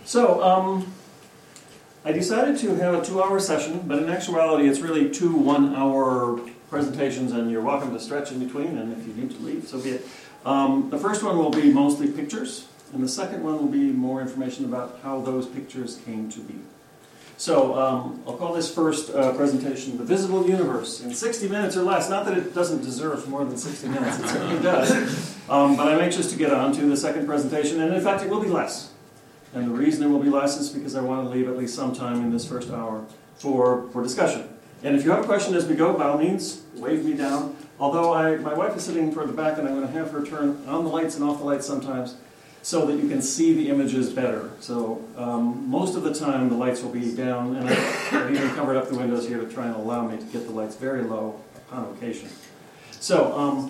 So, I decided to have a 2-hour session, but in actuality it's really 2 1-hour presentations, and you're welcome to stretch in between, and if you need to leave, so be it. The first one will be mostly pictures, and the second one will be more information about how those pictures came to be. So, I'll call this first presentation The Visible Universe in 60 minutes or less. Not that it doesn't deserve more than 60 minutes, it certainly does. But I'm anxious to get on to the second presentation, and in fact it will be less. And the reason it will be less is because I want to leave at least some time in this first hour for discussion. And if you have a question as we go, by all means, wave me down. Although my wife is sitting toward the back, and I'm going to have her turn on the lights and off the lights sometimes so that you can see the images better. So most of the time the lights will be down, and I've even covered up the windows here to try and allow me to get the lights very low upon occasion. So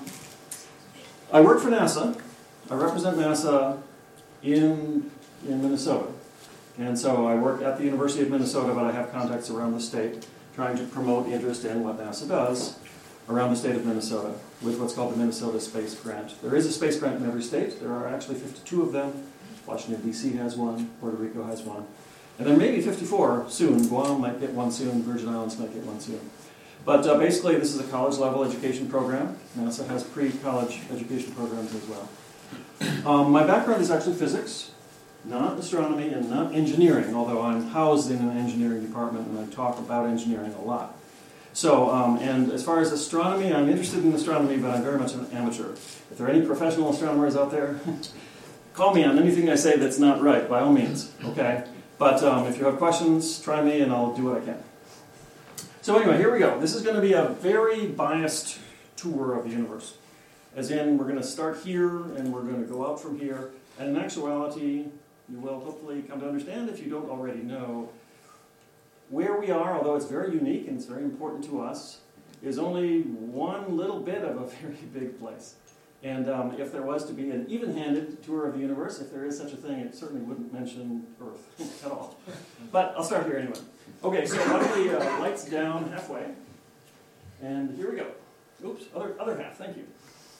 I work for NASA. I represent NASA in Minnesota. And so I work at the University of Minnesota, but I have contacts around the state trying to promote interest in what NASA does around the state of Minnesota with what's called the Minnesota Space Grant. There is a space grant in every state. There are actually 52 of them. Washington, D.C. has one. Puerto Rico has one. And there may be 54 soon. Guam might get one soon. Virgin Islands might get one soon. But basically, this is a college-level education program. NASA has pre-college education programs as well. My background is actually physics, not astronomy, and not engineering, although I'm housed in an engineering department and I talk about engineering a lot. So, and as far as astronomy, I'm interested in astronomy, but I'm very much an amateur. If there are any professional astronomers out there, call me on anything I say that's not right, by all means, okay? But if you have questions, try me and I'll do what I can. So anyway, here we go. This is going to be a very biased tour of the universe. As in, we're going to start here and we're going to go out from here. And in actuality, you will hopefully come to understand, if you don't already know, where we are, although it's very unique and it's very important to us, is only one little bit of a very big place. And if there was to be an even-handed tour of the universe, if there is such a thing, it certainly wouldn't mention Earth at all. But I'll start here anyway. Okay, so why don't we lights down halfway. And here we go. Oops, other half, thank you.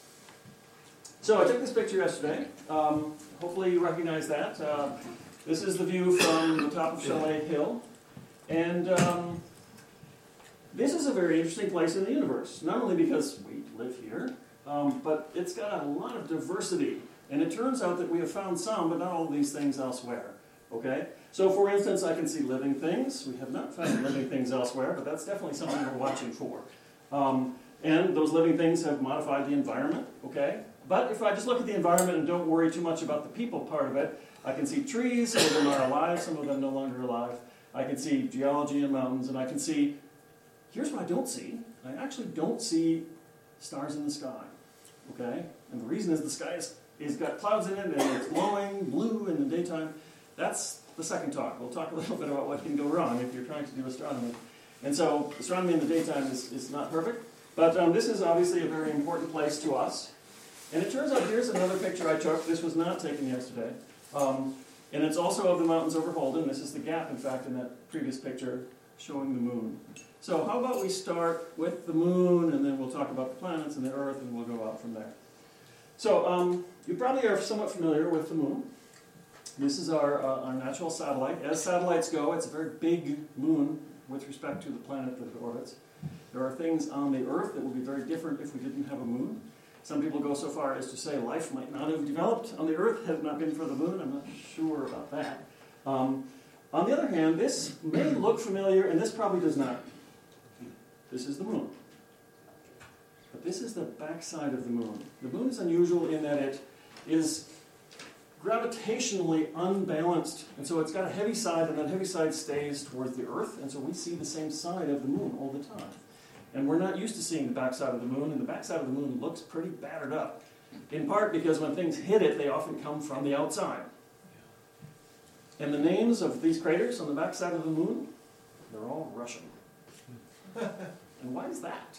So I took this picture yesterday. Hopefully you recognize that. This is the view from the top of Chalet Hill. And this is a very interesting place in the universe. Not only because we live here, but it's got a lot of diversity. And it turns out that we have found some, but not all of these things elsewhere. Okay? So for instance, I can see living things. We have not found living things elsewhere, but that's definitely something we're watching for. And those living things have modified the environment. Okay? But if I just look at the environment and don't worry too much about the people part of it, I can see trees, some of them are alive, some of them no longer alive. I can see geology and mountains, and I can see, here's what I don't see. I actually don't see stars in the sky, okay? And the reason is the sky is got clouds in it, and it's glowing blue in the daytime. That's the second talk. We'll talk a little bit about what can go wrong if you're trying to do astronomy. And so astronomy in the daytime is not perfect, but this is obviously a very important place to us. And it turns out here's another picture I took. This was not taken yesterday. And it's also of the mountains over Holden. This is the gap, in fact, in that previous picture showing the moon. So how about we start with the moon, and then we'll talk about the planets and the Earth, and we'll go out from there. So you probably are somewhat familiar with the moon. This is our natural satellite. As satellites go, it's a very big moon with respect to the planet that it orbits. There are things on the Earth that would be very different if we didn't have a moon. Some people go so far as to say life might not have developed on the Earth had it not been for the moon. I'm not sure about that. On the other hand, this may look familiar, and this probably does not. This is the moon. But this is the backside of the moon. The moon is unusual in that it is gravitationally unbalanced, and so it's got a heavy side, and that heavy side stays towards the Earth, and so we see the same side of the moon all the time. And we're not used to seeing the backside of the moon, and the backside of the moon looks pretty battered up. In part because when things hit it, they often come from the outside. And the names of these craters on the backside of the moon, they're all Russian. And why is that?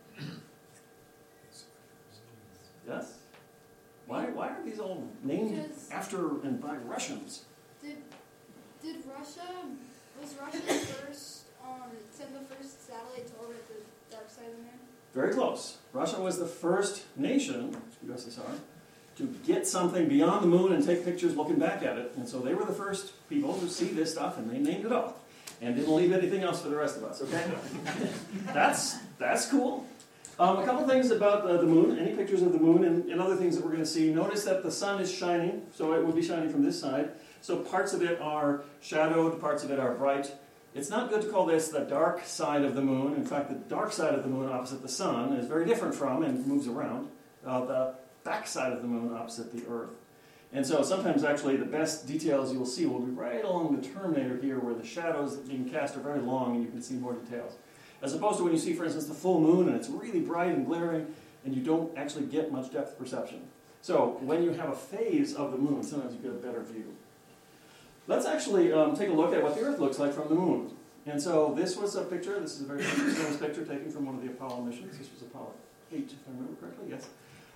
Yes? Why are these all named after and by Russians? Was Russia the first, send the first satellite to orbit the dark side of the moon? Very close. Russia was the first nation, USSR, to get something beyond the moon and take pictures looking back at it. And so they were the first people to see this stuff, and they named it all. And didn't leave anything else for the rest of us, okay? That's cool. A couple things about the moon, any pictures of the moon, and other things that we're going to see. Notice that the sun is shining, so it will be shining from this side. So parts of it are shadowed, parts of it are bright. It's not good to call this the dark side of the moon. In fact, the dark side of the moon opposite the sun is very different from, and moves around, the back side of the moon opposite the Earth. And so sometimes actually the best details you'll see will be right along the terminator here where the shadows being cast are very long and you can see more details. As opposed to when you see, for instance, the full moon and it's really bright and glaring and you don't actually get much depth perception. So when you have a phase of the moon, sometimes you get a better view. Let's actually take a look at what the Earth looks like from the moon. And so this was a picture, this is a very famous picture taken from one of the Apollo missions. This was Apollo 8, if I remember correctly, yes.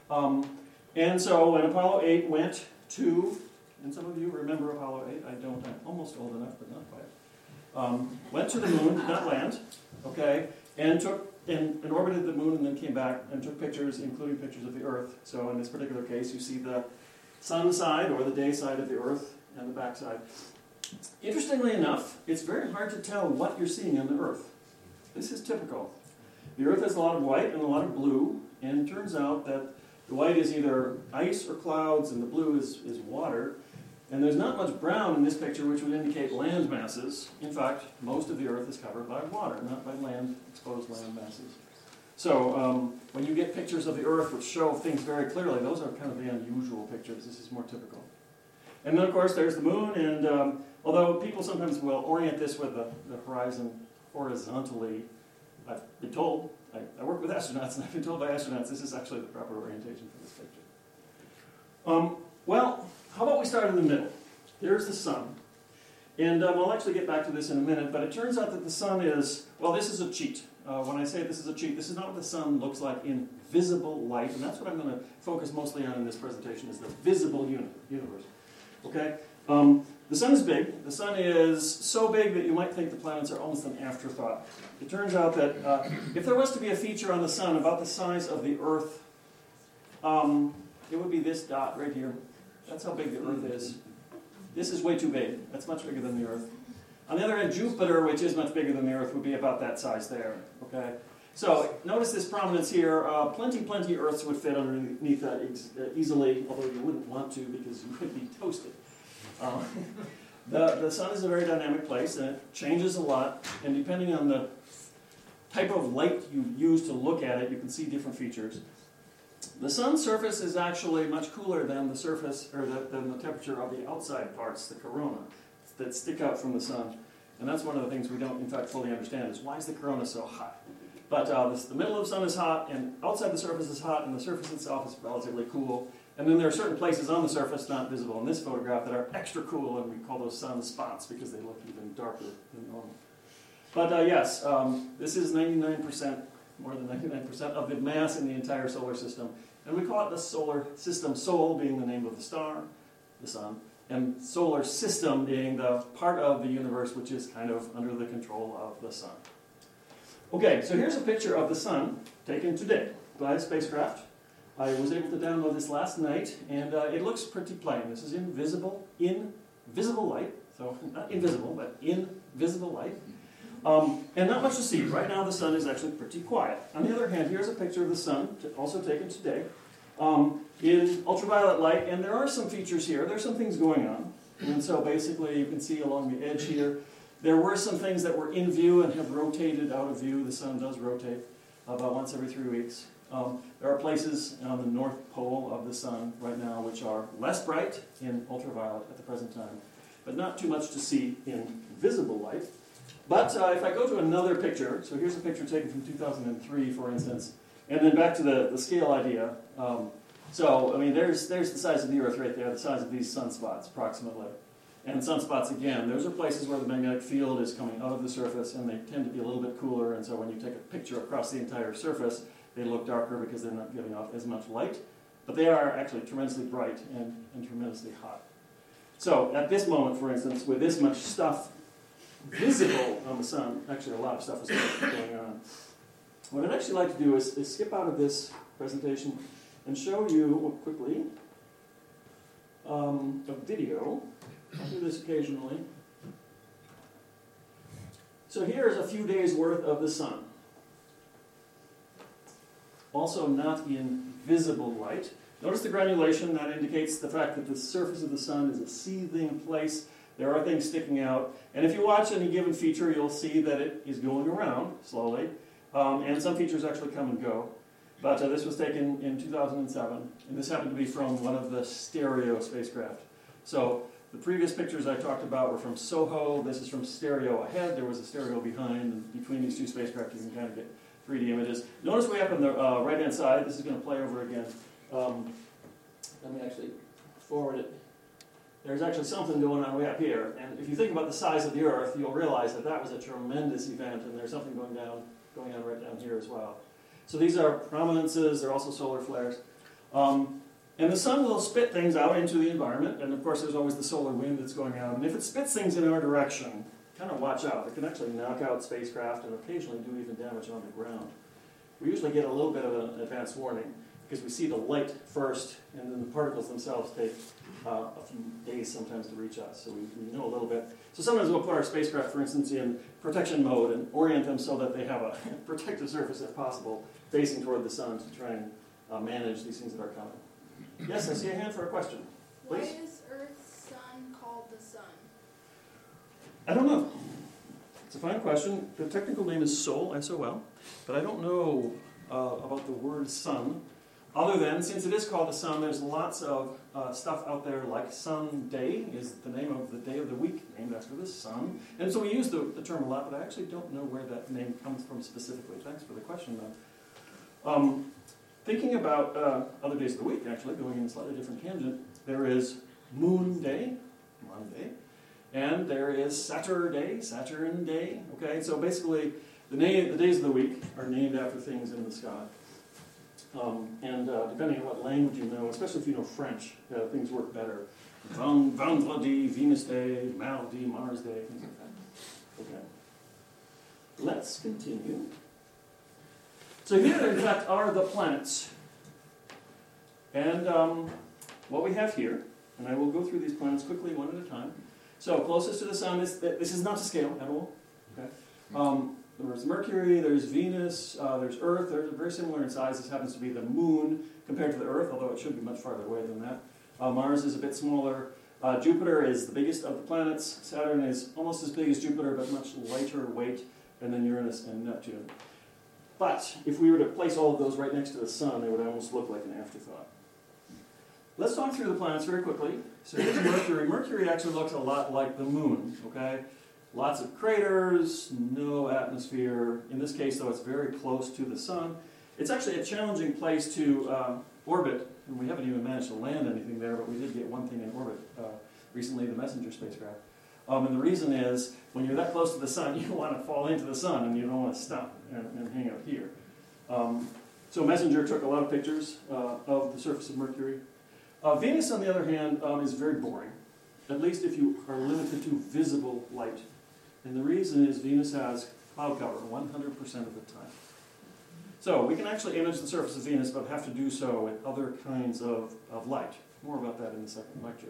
And so when Apollo 8 went to, and some of you remember Apollo 8, I don't, I'm almost old enough, but not quite. Went to the moon, did not land, okay, and orbited the moon and then came back and took pictures, including pictures of the Earth. So in this particular case, you see the sun side or the day side of the Earth and the back side. Interestingly enough, it's very hard to tell what you're seeing on the Earth. This is typical. The Earth has a lot of white and a lot of blue, and it turns out that the white is either ice or clouds, and the blue is water. And there's not much brown in this picture, which would indicate land masses. In fact, most of the Earth is covered by water, not by exposed land masses. So when you get pictures of the Earth which show things very clearly, those are kind of the unusual pictures. This is more typical. And then, of course, there's the moon. And although people sometimes will orient this with the horizon horizontally, I've been told, I work with astronauts, and I've been told by astronauts this is actually the proper orientation for this picture. Well, how about we start in the middle? Here's the sun. And I'll actually get back to this in a minute, but it turns out that the sun is, well, this is a cheat. When I say this is a cheat, this is not what the sun looks like in visible light, and that's what I'm going to focus mostly on in this presentation, is the visible universe. Okay? The sun is big. The sun is so big that you might think the planets are almost an afterthought. It turns out that if there was to be a feature on the sun about the size of the Earth, it would be this dot right here. That's how big the Earth is. This is way too big. That's much bigger than the Earth. On the other hand, Jupiter, which is much bigger than the Earth, would be about that size there. Okay. So notice this prominence here. Plenty Earths would fit underneath that easily, although you wouldn't want to because you would be toasted. The sun is a very dynamic place, and it changes a lot. And depending on the type of light you use to look at it, you can see different features. The sun's surface is actually much cooler than the surface, or than the temperature of the outside parts, the corona, that stick out from the sun. And that's one of the things we don't, in fact, fully understand, is why is the corona so hot? But the middle of the sun is hot, and outside the surface is hot, and the surface itself is relatively cool. And then there are certain places on the surface not visible in this photograph that are extra cool, and we call those sun spots because they look even darker than normal. But yes, this is 99%, more than 99% of the mass in the entire solar system. And we call it the solar system, Sol being the name of the star, the sun, and solar system being the part of the universe which is kind of under the control of the sun. Okay, so here's a picture of the sun taken today by a spacecraft. I was able to download this last night, and it looks pretty plain. This is in visible light, so not invisible, but in visible light. And not much to see. Right now the sun is actually pretty quiet. On the other hand, here's a picture of the sun, also taken today, in ultraviolet light, and there are some features here. There's some things going on. And so basically you can see along the edge here, there were some things that were in view and have rotated out of view. The sun does rotate about once every 3 weeks. There are places on the north pole of the sun right now which are less bright in ultraviolet at the present time, but not too much to see in visible light. But if I go to another picture, so here's a picture taken from 2003, for instance, and then back to the scale idea. So, I mean, there's the size of the Earth right there, the size of these sunspots, approximately. And sunspots, again, those are places where the magnetic field is coming out of the surface, and they tend to be a little bit cooler, and so when you take a picture across the entire surface, they look darker because they're not giving off as much light. But they are actually tremendously bright and tremendously hot. So, at this moment, for instance, with this much stuff visible on the sun, actually a lot of stuff is going on. What I'd actually like to do is skip out of this presentation and show you quickly a video. I do this occasionally. So here's a few days worth of the sun. Also not in visible light. Notice the granulation. That indicates the fact that the surface of the sun is a seething place. There are things sticking out. And if you watch any given feature, you'll see that it is going around slowly. And some features actually come and go. But this was taken in 2007. And this happened to be from one of the Stereo spacecraft. So the previous pictures I talked about were from SOHO. This is from Stereo ahead. There was a Stereo behind. And between these two spacecraft, you can kind of get 3D images. Notice way up on the right-hand side, this is going to play over again. Let me actually forward it. There's actually something going on way up here. And if you think about the size of the Earth, you'll realize that that was a tremendous event, and there's something going on right down here as well. So these are prominences. They're also solar flares. And the sun will spit things out into the environment, and of course there's always the solar wind that's going out. And if it spits things in our direction, kind of watch out. It can actually knock out spacecraft and occasionally do even damage on the ground. We usually get a little bit of an advance warning because we see the light first, and then the particles themselves take a few days sometimes to reach us. So we know a little bit. So sometimes we'll put our spacecraft, for instance, in protection mode and orient them so that they have a protective surface, if possible, facing toward the sun to try and manage these things that are coming. Yes, I see a hand for a question. Please. Why is Earth's sun called the sun? I don't know. It's a fine question. The technical name is Sol, S-O-L, but I don't know about the word sun, other than, since it is called the sun, there's lots of stuff out there like Sunday is the name of the day of the week, named after the sun. And so we use the term a lot, but I actually don't know where that name comes from specifically. Thanks for the question, though. Thinking about other days of the week, actually, going in a slightly different tangent, there is Moon Day, Monday, and there is Saturday, Saturn Day. Okay, so basically, the days of the week are named after things in the sky. Depending on what language you know, especially if you know French, things work better. Vendredi, Venus Day, Mardi, Mars Day, things like that. Okay. Let's continue. So here, in fact, are the planets. And what we have here, and I will go through these planets quickly one at a time. So closest to the sun, this is not to scale at all. Okay. There's Mercury, there's Venus, there's Earth. They're very similar in size. This happens to be the Moon compared to the Earth, although it should be much farther away than that. Mars is a bit smaller. Jupiter is the biggest of the planets. Saturn is almost as big as Jupiter, but much lighter weight. And then Uranus and Neptune. But if we were to place all of those right next to the sun, they would almost look like an afterthought. Let's talk through the planets very quickly. So here's Mercury. Mercury actually looks a lot like the Moon, okay? Lots of craters, no atmosphere. In this case, though, it's very close to the sun. It's actually a challenging place to orbit, and we haven't even managed to land anything there, but we did get one thing in orbit recently, the Messenger spacecraft. And the reason is, when you're that close to the sun, you want to fall into the sun, and you don't want to stop and hang out here. So Messenger took a lot of pictures of the surface of Mercury. Venus, on the other hand, is very boring, at least if you are limited to visible light. And the reason is Venus has cloud cover 100% of the time. So we can actually image the surface of Venus, but have to do so with other kinds of light. More about that in the second lecture.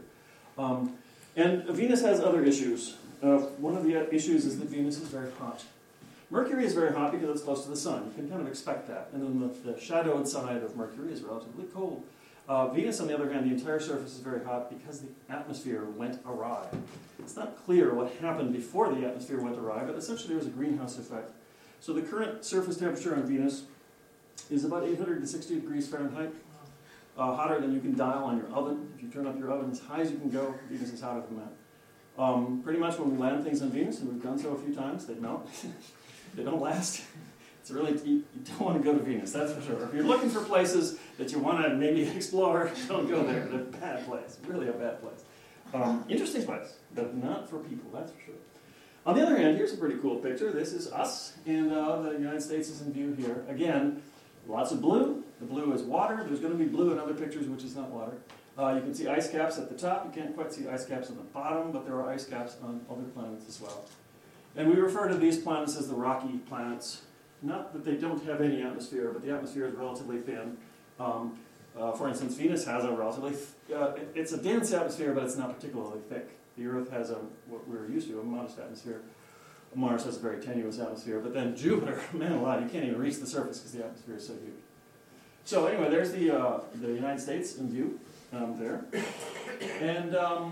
And Venus has other issues. One of the issues is that Venus is very hot. Mercury is very hot because it's close to the sun. You can kind of expect that. And then the shadowed side of Mercury is relatively cold. Venus, on the other hand, the entire surface is very hot because the atmosphere went awry. It's not clear what happened before the atmosphere went awry, but essentially there was a greenhouse effect. So the current surface temperature on Venus is about 860 degrees Fahrenheit, hotter than you can dial on your oven. If you turn up your oven as high as you can go, Venus is hotter than that. Pretty much when we land things on Venus, and we've done so a few times, they melt. They don't last. It's really, you don't want to go to Venus, that's for sure. If you're looking for places that you want to maybe explore, don't go there. It's a bad place, really a bad place. Interesting place, but not for people, that's for sure. On the other hand, here's a pretty cool picture. This is us, and the United States is in view here. Again, lots of blue. The blue is water. There's going to be blue in other pictures, which is not water. You can see ice caps at the top. You can't quite see ice caps on the bottom, but there are ice caps on other planets as well. And we refer to these planets as the rocky planets. Not that they don't have any atmosphere, but the atmosphere is relatively thin. For instance, Venus has a relatively, it's a dense atmosphere, but it's not particularly thick. The Earth has what we're used to, a modest atmosphere. Mars has a very tenuous atmosphere, but then Jupiter, man alive, you can't even reach the surface because the atmosphere is so huge. So anyway, there's the United States in view there. And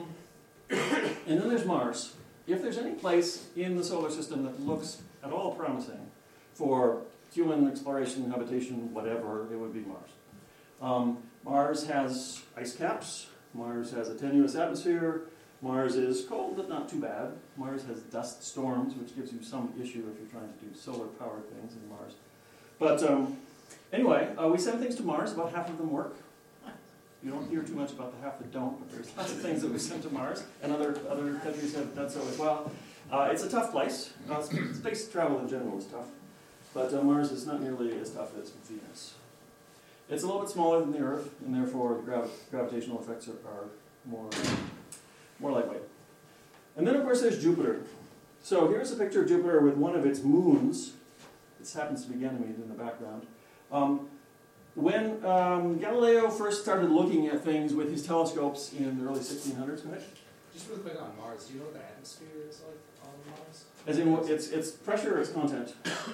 then there's Mars. If there's any place in the solar system that looks at all promising for human exploration, habitation, whatever, it would be Mars. Mars has ice caps. Mars has a tenuous atmosphere. Mars is cold, but not too bad. Mars has dust storms, which gives you some issue if you're trying to do solar-powered things in Mars. But anyway, we send things to Mars. About half of them work. You don't hear too much about the half that don't, but there's lots of things that we send to Mars, and other countries have done so as well. It's a tough place. Space travel in general is tough, but Mars is not nearly as tough as Venus. It's a little bit smaller than the Earth, and therefore the gravitational effects are more lightweight. And then, of course, there's Jupiter. So here's a picture of Jupiter with one of its moons. This happens to be Ganymede in the background. When Galileo first started looking at things with his telescopes in the early 1600s, go ahead. Just real quick on Mars, do you know what the atmosphere is like on Mars? As in, it's pressure or its content?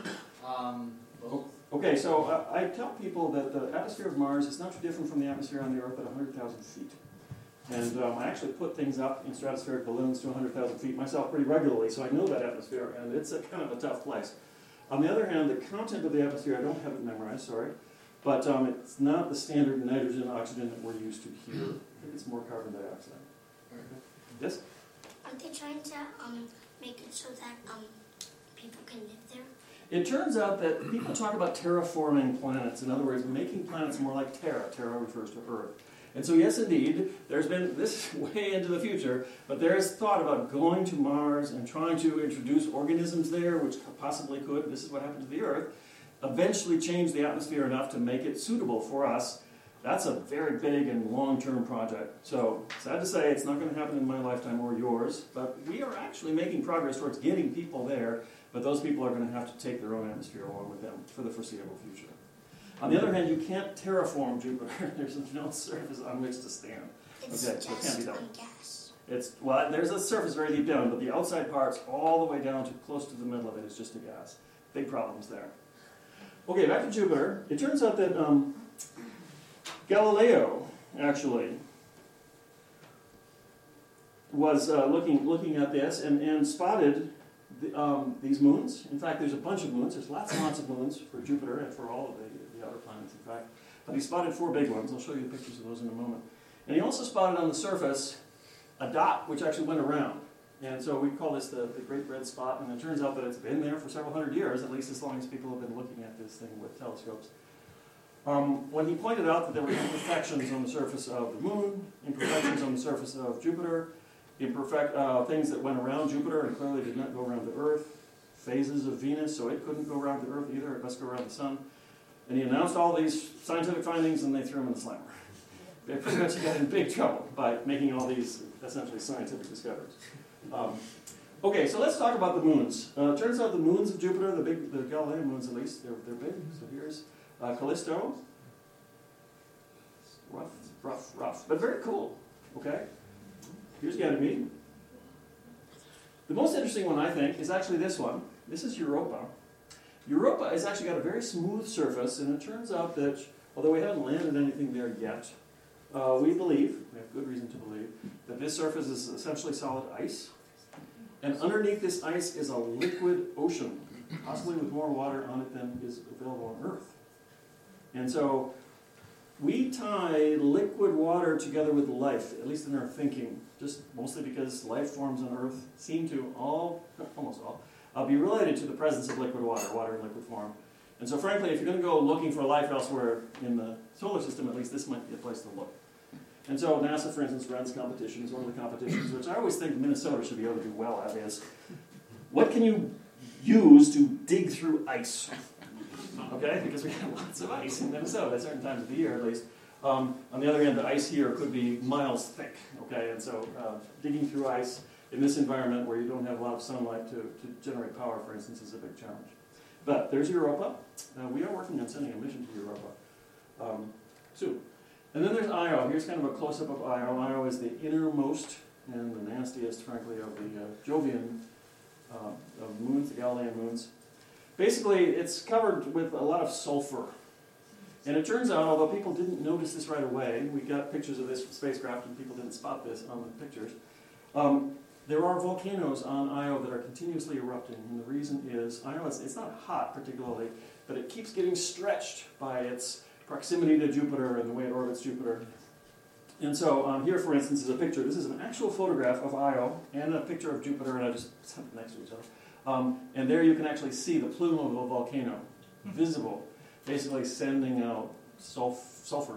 Both. Okay, so I tell people that the atmosphere of Mars is not too different from the atmosphere on the Earth at 100,000 feet. And I actually put things up in stratospheric balloons to 100,000 feet myself pretty regularly, so I know that atmosphere, and it's a kind of a tough place. On the other hand, the content of the atmosphere, I don't have it memorized, sorry, but it's not the standard nitrogen, oxygen that we're used to here. I think it's more carbon dioxide. Yes? Aren't they trying to make it so that people can live there? It turns out that people talk about terraforming planets. In other words, making planets more like Terra. Terra refers to Earth. And so, yes, indeed, there's been this way into the future, but there is thought about going to Mars and trying to introduce organisms there, which possibly could, this is what happened to the Earth, eventually change the atmosphere enough to make it suitable for us. That's a very big and long-term project. So, sad to say, it's not going to happen in my lifetime or yours, but we are actually making progress towards getting people there, but those people are going to have to take their own atmosphere along with them for the foreseeable future. On the other hand, you can't terraform Jupiter. There's no surface on which to stand. It's okay, so it can't be just done. on gas. Well, there's a surface very deep down, but the outside parts, all the way down to close to the middle of it, is just a gas. Big problems there. Okay, back to Jupiter. It turns out that Galileo actually was looking at this and spotted these moons. In fact, there's a bunch of moons. There's lots and lots of moons for Jupiter and for all of the outer planets, in fact. But he spotted 4 big ones. I'll show you pictures of those in a moment. And he also spotted on the surface a dot which actually went around. And so we call this the Great Red Spot, and it turns out that it's been there for several hundred years, at least as long as people have been looking at this thing with telescopes. When he pointed out that there were imperfections on the surface of the Moon, imperfections on the surface of Jupiter, things that went around Jupiter and clearly did not go around the Earth, phases of Venus, so it couldn't go around the Earth either, it must go around the Sun. And he announced all these scientific findings, and they threw him in the slammer. They pretty much got in big trouble by making all these essentially scientific discoveries. Okay, so let's talk about the moons. It turns out the moons of Jupiter, the Galilean moons at least, they're big. So here's Callisto. Rough, but very cool. Okay? Here's Ganymede. The most interesting one, I think, is actually this one. This is Europa. Europa has actually got a very smooth surface, and it turns out that, although we haven't landed anything there yet, we have good reason to believe, that this surface is essentially solid ice. And underneath this ice is a liquid ocean, possibly with more water on it than is available on Earth. And so we tie liquid water together with life, at least in our thinking, just mostly because life forms on Earth seem to almost all, be related to the presence of liquid water in liquid form. And so frankly, if you're going to go looking for life elsewhere in the solar system, at least this might be a place to look. And so NASA, for instance, runs competitions. One of the competitions, which I always think Minnesota should be able to do well at, is what can you use to dig through ice? Okay, because we have lots of ice in Minnesota at certain times of the year, at least. On the other hand, the ice here could be miles thick. Okay, and so digging through ice in this environment where you don't have a lot of sunlight to generate power, for instance, is a big challenge. But there's Europa. We are working on sending a mission to Europa soon. And then there's Io. Here's kind of a close-up of Io. Io is the innermost and the nastiest, frankly, of the Jovian of moons, the Galilean moons. Basically, it's covered with a lot of sulfur. And it turns out, although people didn't notice this right away, we got pictures of this spacecraft and people didn't spot this on the pictures, there are volcanoes on Io that are continuously erupting. And the reason is, Io, it's not hot particularly, but it keeps getting stretched by its proximity to Jupiter and the way it orbits Jupiter. And so here, for instance, is a picture. This is an actual photograph of Io and a picture of Jupiter, and I just set them next to each other. And there you can actually see the plume of a volcano, visible, basically sending out sulfur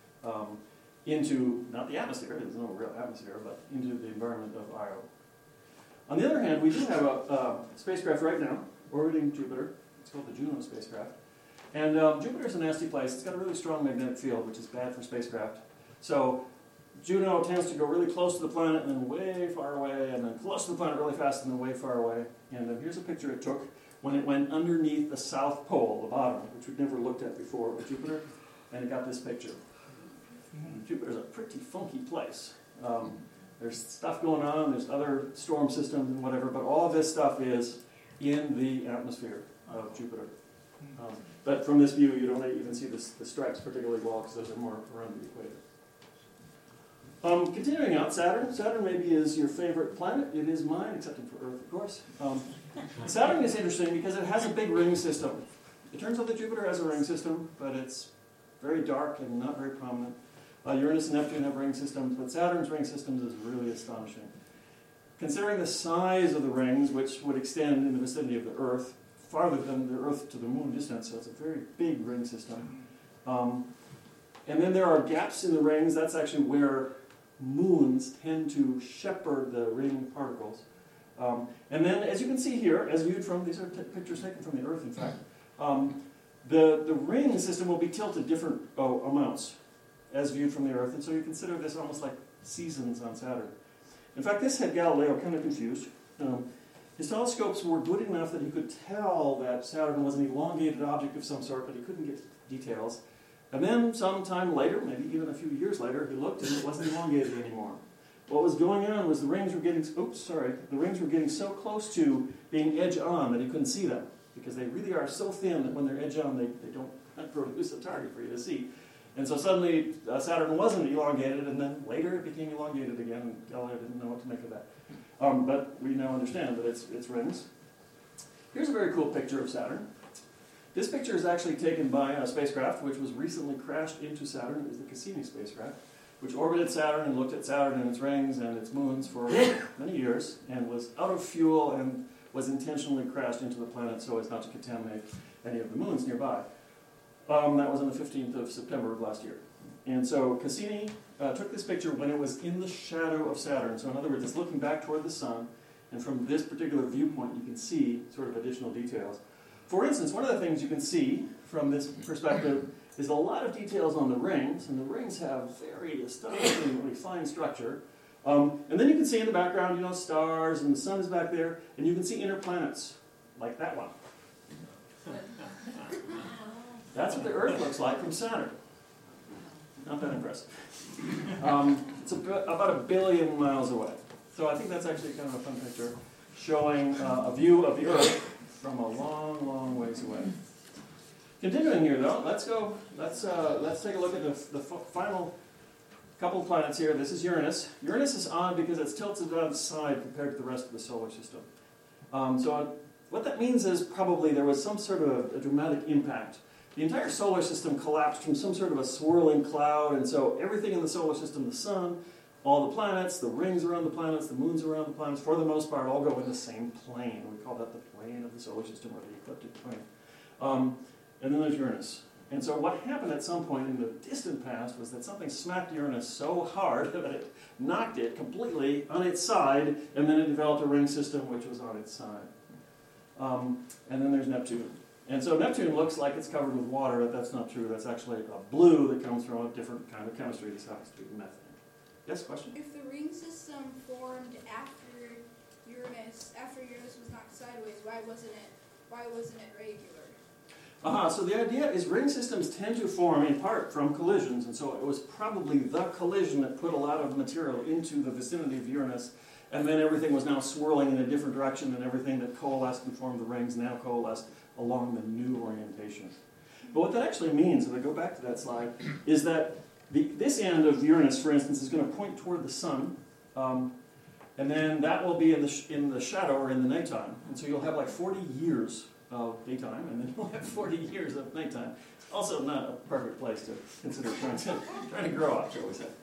into, not the atmosphere, there's no real atmosphere, but into the environment of Io. On the other hand, we do have a spacecraft right now orbiting Jupiter. It's called the Juno spacecraft. And Jupiter's a nasty place. It's got a really strong magnetic field, which is bad for spacecraft. So Juno tends to go really close to the planet and then way far away, and then close to the planet really fast and then way far away. And here's a picture it took when it went underneath the South Pole, the bottom, which we'd never looked at before with Jupiter, and it got this picture. Jupiter's a pretty funky place. There's stuff going on, there's other storm systems and whatever, but all of this stuff is in the atmosphere of Jupiter. But from this view, you don't even see the stripes particularly well, because those are more around the equator. Continuing out, Saturn. Saturn maybe is your favorite planet. It is mine, excepting for Earth, of course. Saturn is interesting because it has a big ring system. It turns out that Jupiter has a ring system, but it's very dark and not very prominent. Uranus and Neptune have ring systems, but Saturn's ring systems is really astonishing. Considering the size of the rings, which would extend in the vicinity of the Earth, farther than the Earth to the Moon distance, so it's a very big ring system. And then there are gaps in the rings. That's actually where moons tend to shepherd the ring particles. And then, as you can see here, as viewed from, these are pictures taken from the Earth, in fact, the ring system will be tilted different amounts as viewed from the Earth, and so you consider this almost like seasons on Saturn. In fact, this had Galileo kind of confused. His telescopes were good enough that he could tell that Saturn was an elongated object of some sort, but he couldn't get details. And then sometime later, maybe even a few years later, he looked and it wasn't elongated anymore. What was going on was the rings were getting so close to being edge-on that he couldn't see them, because they really are so thin that when they're edge-on, they don't produce a target for you to see. And so suddenly Saturn wasn't elongated, and then later it became elongated again, and Galileo didn't know what to make of that. But we now understand that it's rings. Here's a very cool picture of Saturn. This picture is actually taken by a spacecraft which was recently crashed into Saturn. It was the Cassini spacecraft, which orbited Saturn and looked at Saturn and its rings and its moons for many years, and was out of fuel and was intentionally crashed into the planet so as not to contaminate any of the moons nearby. That was on the 15th of September of last year. And so Cassini took this picture when it was in the shadow of Saturn. So in other words, it's looking back toward the sun, and from this particular viewpoint you can see sort of additional details. For instance, one of the things you can see from this perspective is a lot of details on the rings, and the rings have very astonishingly fine structure. And then you can see in the background, stars, and the sun is back there, and you can see inner planets, like that one. That's what the Earth looks like from Saturn. Not that impressive. It's about 1 billion miles away. So I think that's actually kind of a fun picture, showing a view of the Earth from a long, long ways away. Continuing here, though, let's take a look at the final couple of planets here. This is Uranus. Uranus is odd because it's tilted on its side compared to the rest of the solar system. So what that means is probably there was some sort of a dramatic impact. The entire solar system collapsed from some sort of a swirling cloud, and so everything in the solar system, the sun, all the planets, the rings around the planets, the moons around the planets, for the most part, all go in the same plane. We call that the plane of the solar system, or the ecliptic plane. And then there's Uranus. And so what happened at some point in the distant past was that something smacked Uranus so hard that it knocked it completely on its side, and then it developed a ring system which was on its side. And then there's Neptune. And so Neptune looks like it's covered with water, but that's not true. That's actually a blue that comes from a different kind of chemistry. This happens to be methane. Yes, question? If the ring system formed after Uranus was knocked sideways, why wasn't it regular? So the idea is ring systems tend to form in part from collisions, and so it was probably the collision that put a lot of material into the vicinity of Uranus, and then everything was now swirling in a different direction, and everything that coalesced and formed the rings now coalesced along the new orientation. But what that actually means, if I go back to that slide, is that this end of Uranus, for instance, is going to point toward the sun, and then that will be in the shadow or in the nighttime. And so you'll have like 40 years of daytime, and then you'll have 40 years of nighttime. It's also not a perfect place to consider trying to grow up, shall we say.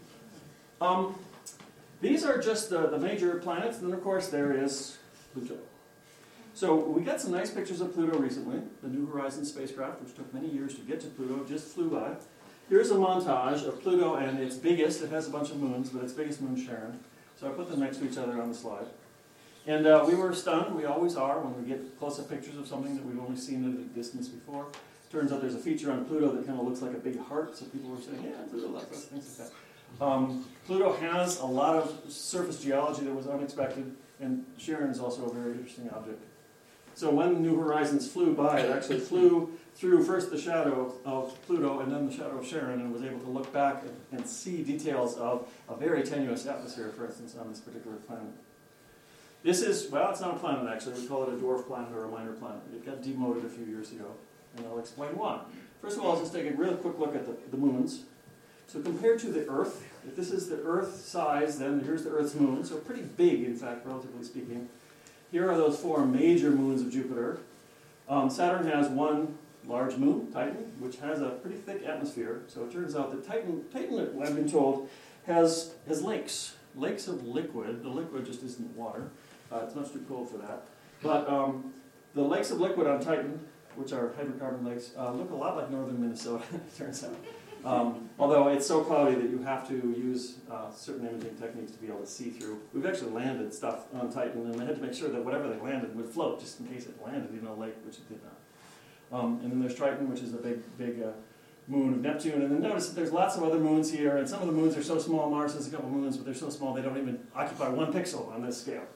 These are just the major planets, and then of course there is Pluto. So we got some nice pictures of Pluto recently. The New Horizons spacecraft, which took many years to get to Pluto, just flew by. Here's a montage of Pluto and its biggest. It has a bunch of moons, but its biggest moon, Charon. So I put them next to each other on the slide. And we were stunned, we always are, when we get close-up pictures of something that we've only seen at a distance before. Turns out there's a feature on Pluto that kind of looks like a big heart, so people were saying, yeah, Pluto like this, things like that. Pluto has a lot of surface geology that was unexpected, and Charon is also a very interesting object. So when New Horizons flew by, it actually flew through first the shadow of Pluto and then the shadow of Charon, and was able to look back and see details of a very tenuous atmosphere, for instance, on this particular planet. This is, well, it's not a planet actually, we call it a dwarf planet or a minor planet. It got demoted a few years ago, and I'll explain why. First of all, let's just take a real quick look at the moons. So compared to the Earth, if this is the Earth size, then here's the Earth's moon, so pretty big, in fact, relatively speaking. Here are those 4 major moons of Jupiter. Saturn has one large moon, Titan, which has a pretty thick atmosphere. So it turns out that Titan, I've been told, has lakes of liquid. The liquid just isn't water. It's much too cold for that. But the lakes of liquid on Titan, which are hydrocarbon lakes, look a lot like northern Minnesota, it turns out. Although it's so cloudy that you have to use certain imaging techniques to be able to see through. We've actually landed stuff on Titan, and they had to make sure that whatever they landed would float, just in case it landed in a lake, which it did not. And then there's Triton, which is a big moon of Neptune. And then notice that there's lots of other moons here, and some of the moons are so small. Mars has a couple moons, but they're so small they don't even occupy 1 pixel on this scale.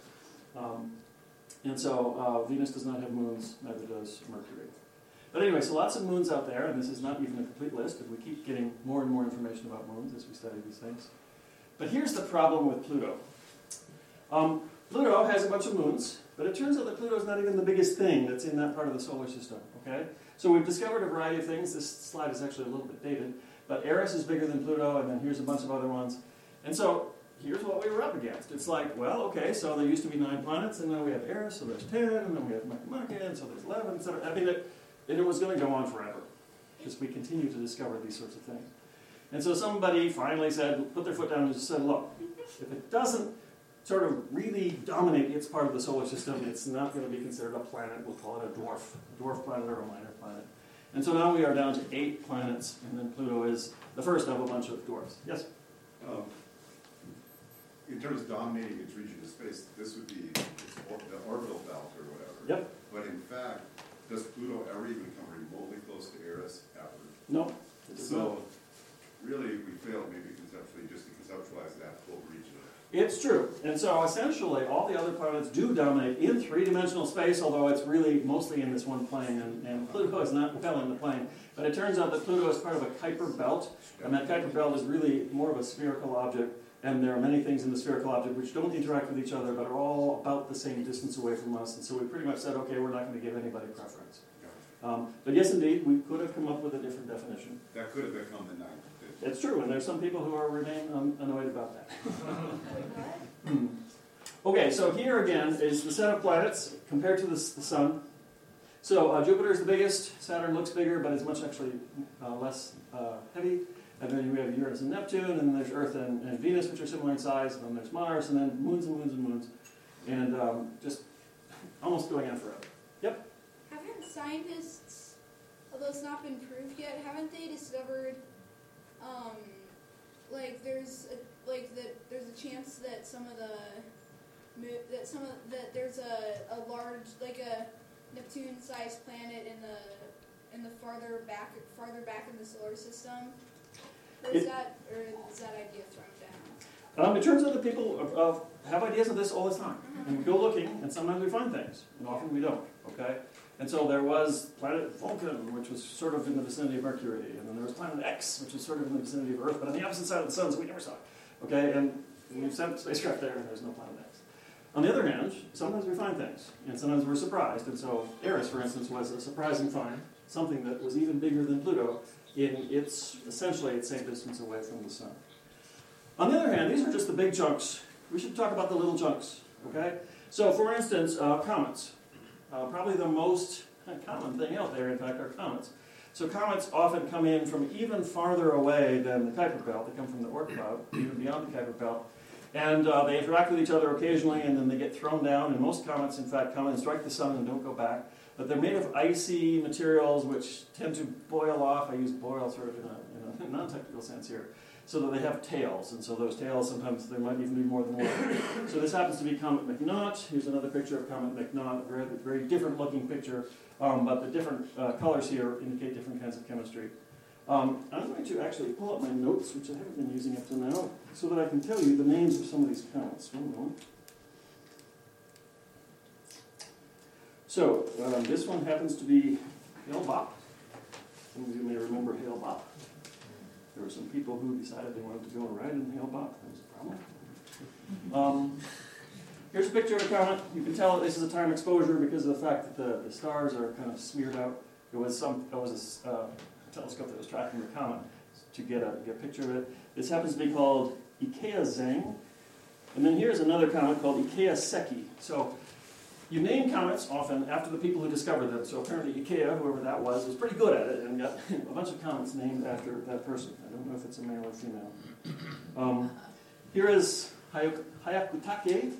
And so Venus does not have moons, neither does Mercury. But anyway, so lots of moons out there, and this is not even a complete list, and we keep getting more and more information about moons as we study these things. But here's the problem with Pluto. Pluto has a bunch of moons, but it turns out that Pluto is not even the biggest thing that's in that part of the solar system, okay? So we've discovered a variety of things. This slide is actually a little bit dated, but Eris is bigger than Pluto, and then here's a bunch of other ones. And so here's what we were up against. It's like, well, okay, so there used to be 9 planets, and now we have Eris, so there's 10, and then we have Makemake, and so there's 11, etc. I mean, and it was going to go on forever, because we continue to discover these sorts of things. And so somebody finally said, put their foot down and just said, look, if it doesn't sort of really dominate its part of the solar system, it's not going to be considered a planet. We'll call it a dwarf planet or a minor planet. And so now we are down to 8 planets, and then Pluto is the first of a bunch of dwarfs. Yes? In terms of dominating its region of space, this would be the orbital belt or whatever. Yep. But in fact, does Pluto ever even come remotely close to Eris ever? No. So, really, we failed maybe conceptually just to conceptualize that whole region. It's true. And so essentially all the other planets do dominate in 3-dimensional space, although it's really mostly in this one plane, and Pluto is not well in the plane. But it turns out that Pluto is part of a Kuiper belt, and that Kuiper belt is really more of a spherical object, and there are many things in the spherical object which don't interact with each other, but are all about the same distance away from us. And so we pretty much said, okay, we're not going to give anybody preference. But yes, indeed, we could have come up with a different definition. That could have become the 9th. It's true, and there's some people who remain annoyed about that. Okay, so here again is the set of planets compared to the Sun. So Jupiter is the biggest. Saturn looks bigger, but is much actually less heavy. And then we have Uranus and Neptune, and then there's Earth and Venus, which are similar in size. And then there's Mars, and then moons and moons and moons. And just almost going on forever. Yep? Haven't scientists, although it's not been proved yet, haven't they discovered, there's a chance that there's a large, like a Neptune-sized planet in the farther back in the solar system? Or is that idea thrown down? It turns out that people have ideas of this all the time. And we go looking, and sometimes we find things, and often we don't, okay? And so there was planet Vulcan, which was sort of in the vicinity of Mercury, and then there was planet X, which was sort of in the vicinity of Earth, but on the opposite side of the sun, so we never saw it. Okay, and we've sent spacecraft there, and there's no planet X. On the other hand, sometimes we find things, and sometimes we're surprised. And so Eris, for instance, was a surprising find, something that was even bigger than Pluto in essentially its same distance away from the sun. On the other hand, these are just the big chunks. We should talk about the little chunks, okay? So, for instance, comets. Probably the most common thing out there, in fact, are comets. So comets often come in from even farther away than the Kuiper Belt. They come from the Oort cloud, even beyond the Kuiper Belt. And they interact with each other occasionally, and then they get thrown down. And most comets, in fact, come and strike the sun and don't go back. But they're made of icy materials which tend to boil off. I use boil sort of in a non-technical sense here. So that they have tails. And so those tails, sometimes there might even be more than one. So this happens to be Comet McNaught. Here's another picture of Comet McNaught. Very, very different looking picture. But the different colors here indicate different kinds of chemistry. I'm going to actually pull up my notes, which I haven't been using up to now, so that I can tell you the names of some of these comets. One moment. So, this one happens to be Hale-Bopp. Some of you may remember Hale-Bopp. There were some people who decided they wanted to go and ride in Hale-Bopp. That was a problem. Here's a picture of a comet. You can tell that this is a time exposure because of the fact that the stars are kind of smeared out. It was a telescope that was tracking the comet to get a picture of it. This happens to be called Ikea Zhang. And then here's another comet called Ikea Seki. So you name comets often after the people who discovered them. So apparently Ikea, whoever that was pretty good at it and got a bunch of comets named after that person. I don't know if it's a male or female. Here is Hyakutake.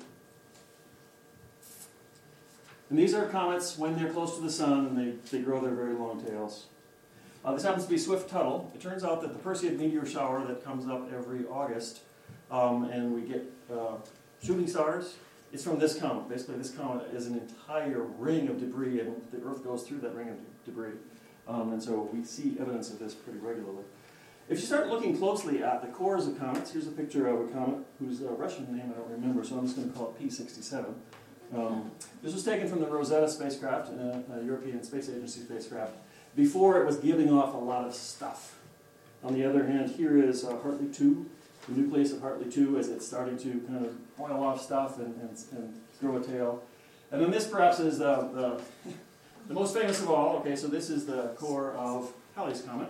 And these are comets when they're close to the sun and they grow their very long tails. This happens to be Swift-Tuttle. It turns out that the Perseid meteor shower that comes up every August, and we get shooting stars, it's from this comet. Basically, this comet is an entire ring of debris, and the Earth goes through that ring of debris. And so we see evidence of this pretty regularly. If you start looking closely at the cores of comets, here's a picture of a comet whose Russian name I don't remember, so I'm just going to call it P67. This was taken from the Rosetta spacecraft, a European Space Agency spacecraft, before it was giving off a lot of stuff. On the other hand, here is Hartley 2, the nucleus of Hartley 2 as it's starting to kind of boil off stuff and grow a tail. And then this perhaps is the most famous of all. Okay, so this is the core of Halley's Comet.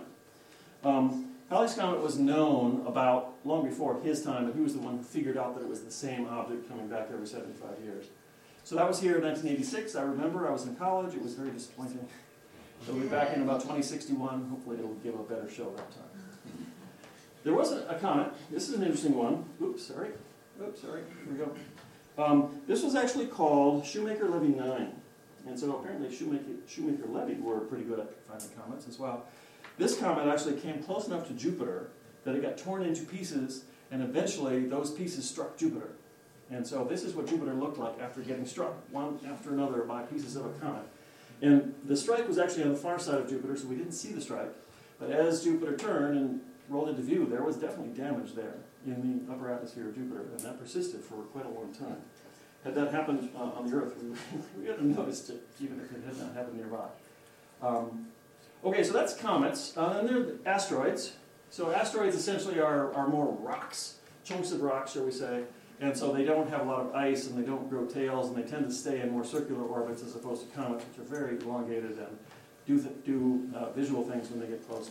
Halley's Comet was known about long before his time, but he was the one who figured out that it was the same object coming back every 75 years. So that was here in 1986. I remember I was in college. It was very disappointing. It'll be back in about 2061. Hopefully it'll give a better show that time. There was a comet. This is an interesting one. Oops, sorry. Here we go. This was actually called Shoemaker-Levy 9. And so apparently Shoemaker-Levy were pretty good at finding comets as well. This comet actually came close enough to Jupiter that it got torn into pieces, and eventually those pieces struck Jupiter. And so this is what Jupiter looked like after getting struck one after another by pieces of a comet. And the strike was actually on the far side of Jupiter, so we didn't see the strike. But as Jupiter turned and rolled into view, there was definitely damage there in the upper atmosphere of Jupiter, and that persisted for quite a long time. Had that happened on the Earth, we would have noticed it, even if it had not happened nearby. Okay, so that's comets. And there are asteroids. So asteroids essentially are more rocks, chunks of rocks, shall we say. And so they don't have a lot of ice, and they don't grow tails, and they tend to stay in more circular orbits as opposed to comets, which are very elongated and do visual things when they get close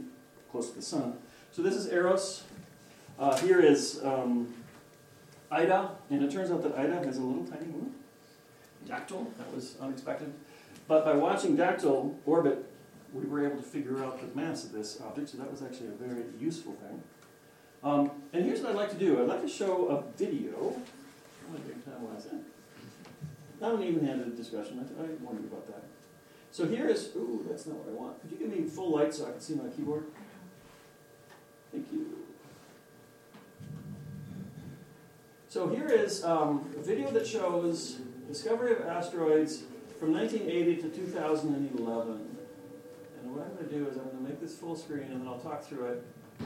to the sun. So this is Eros. Here is Ida, and it turns out that Ida has a little tiny moon. Dactyl, that was unexpected. But by watching Dactyl orbit, we were able to figure out the mass of this object, so that was actually a very useful thing. And here's what I'd like to do. I'd like to show a video. How much time was that? Not an even-handed discussion. I warned you about that. So here is, ooh, that's not what I want. Could you give me full light so I can see my keyboard? Thank you. So here is a video that shows discovery of asteroids from 1980 to 2011. And what I'm going to do is I'm going to make this full screen and then I'll talk through it.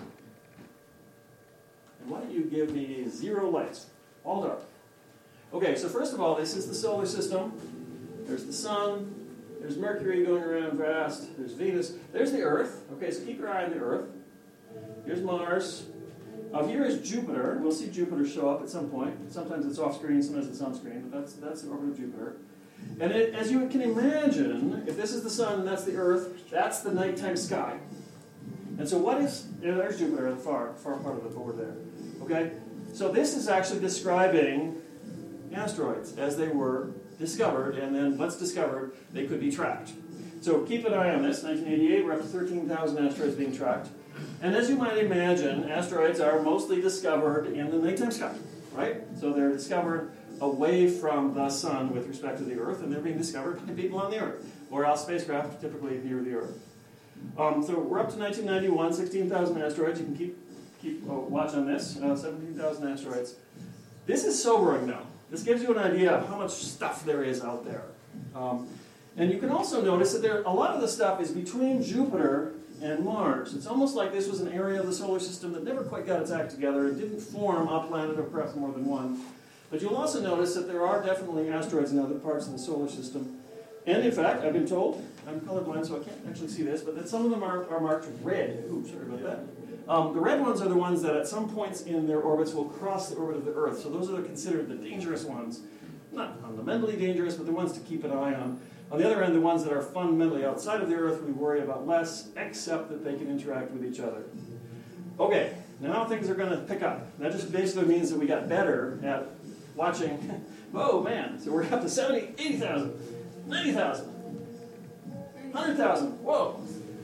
And why don't you give me 0 lights, all dark. Okay, so first of all, this is the solar system. There's the sun, There's Mercury going around fast. There's Venus. There's the Earth. Okay, so keep your eye on the Earth. Here's Mars. Here is Jupiter. We'll see Jupiter show up at some point. Sometimes it's off screen, sometimes it's on screen, but that's the orbit of Jupiter. And as you can imagine, if this is the sun and that's the Earth, that's the nighttime sky. And so there's Jupiter at the far part of the board there. Okay? So this is actually describing asteroids as they were discovered, and then once discovered, they could be tracked. So keep an eye on this. 1988, we're up to 13,000 asteroids being tracked. And as you might imagine, asteroids are mostly discovered in the nighttime sky, right? So they're discovered away from the sun with respect to the Earth, and they're being discovered by people on the Earth, or else spacecraft typically near the Earth. So we're up to 1991, 16,000 asteroids. You can keep watch on this, 17,000 asteroids. This is sobering now. This gives you an idea of how much stuff there is out there. And you can also notice that a lot of the stuff is between Jupiter and Mars. It's almost like this was an area of the solar system that never quite got its act together and didn't form a planet or perhaps more than one. But you'll also notice that there are definitely asteroids in other parts of the solar system. And in fact, I've been told, I'm colorblind so I can't actually see this, but that some of them are marked red. Ooh, sorry about that. The red ones are the ones that at some points in their orbits will cross the orbit of the Earth. So those are considered the dangerous ones. Not fundamentally dangerous, but the ones to keep an eye on. On the other end, the ones that are fundamentally outside of the Earth we worry about less, except that they can interact with each other. Okay, now things are going to pick up. That just basically means that we got better at watching. Whoa, man. So we're up to 70, 80,000, 90,000, 100,000. Whoa.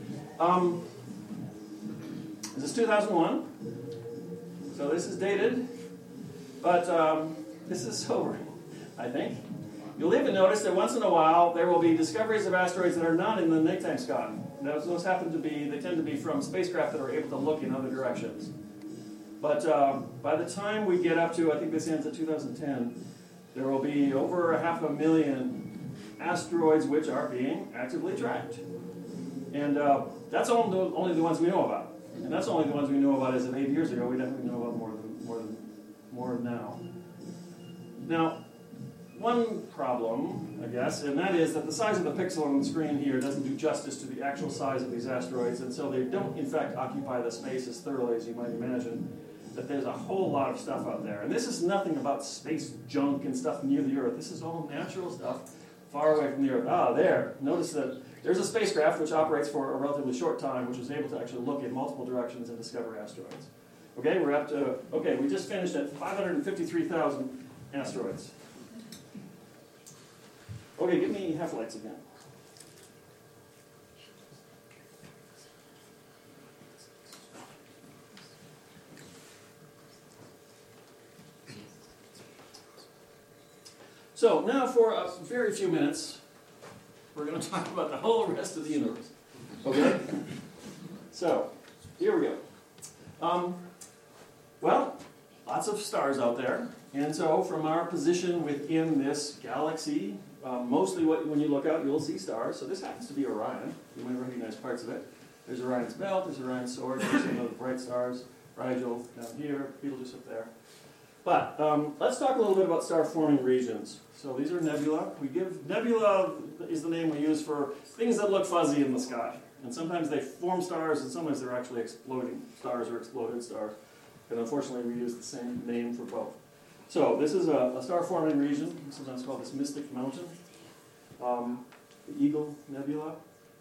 This is 2001. So this is dated. But this is sobering, I think. You'll even notice that once in a while there will be discoveries of asteroids that are not in the nighttime sky. Those happen to be, they tend to be from spacecraft that are able to look in other directions. But by the time we get up to, I think this ends at 2010, there will be over 500,000 asteroids which are being actively tracked. And that's only the ones we know about. And that's only the ones we know about as of 8 years ago. We definitely know about more now. Now, one problem, I guess, and that is that the size of the pixel on the screen here doesn't do justice to the actual size of these asteroids, and so they don't, in fact, occupy the space as thoroughly as you might imagine. That there's a whole lot of stuff out there. And this is nothing about space junk and stuff near the Earth. This is all natural stuff far away from the Earth. Ah, there. Notice that there's a spacecraft which operates for a relatively short time, which was able to actually look in multiple directions and discover asteroids. Okay, we're up to, we just finished at 553,000 asteroids. Okay, give me half-lights again. So now for a very few minutes, we're going to talk about the whole rest of the universe. Okay? So, here we go. Well, lots of stars out there. And so from our position within this galaxy, mostly when you look out, you'll see stars. So this happens to be Orion. You might recognize parts of it. There's Orion's belt, there's Orion's sword, there's some of the bright stars. Rigel down here, Betelgeuse up there. But let's talk a little bit about star-forming regions. So these are nebula. Nebula is the name we use for things that look fuzzy in the sky. And sometimes they form stars, and sometimes they're actually exploding stars or exploded stars. And unfortunately, we use the same name for both. So this is a star-forming region. We sometimes call this Mystic Mountain. The Eagle Nebula.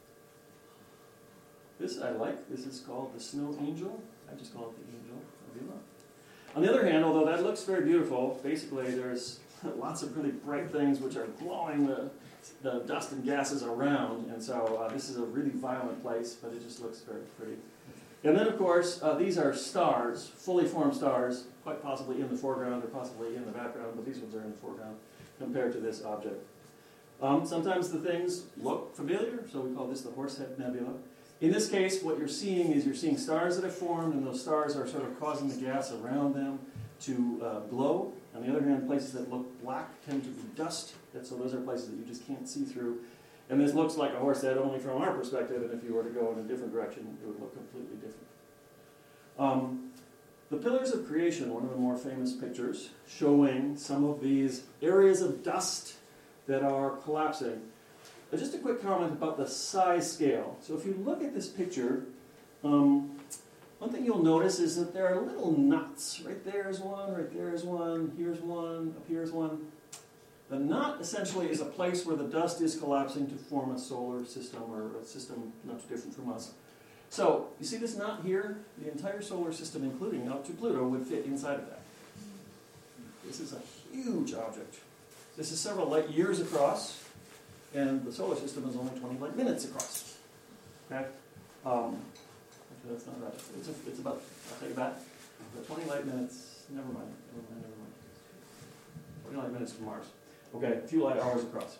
This I like. This is called the Snow Angel. I just call it the Angel Nebula. On the other hand, although that looks very beautiful, basically there's lots of really bright things which are blowing the dust and gases around, and so this is a really violent place, but it just looks very pretty. And then, of course, these are stars, fully formed stars, quite possibly in the foreground or possibly in the background, but these ones are in the foreground compared to this object. Sometimes the things look familiar, so we call this the Horsehead Nebula. In this case, what you're seeing stars that have formed, and those stars are sort of causing the gas around them to glow. On the other hand, places that look black tend to be dust, and so those are places that you just can't see through. And this looks like a horse head only from our perspective, and if you were to go in a different direction, it would look completely different. The Pillars of Creation, one of the more famous pictures, showing some of these areas of dust that are collapsing. just a quick comment about the size scale. So if you look at this picture, one thing you'll notice is that there are little knots. Right there is one, right there is one, here's one, up here is one. The knot essentially is a place where the dust is collapsing to form a solar system, or a system not too different from us. So, you see this knot here? The entire solar system, including up to Pluto, would fit inside of that. This is a huge object. This is several light years across, and the solar system is only 20 light minutes across. Okay? Actually, that's not right. It's about, I'll tell you that. But 20 light minutes, never mind. 20 light minutes from Mars. Okay, a few light hours across.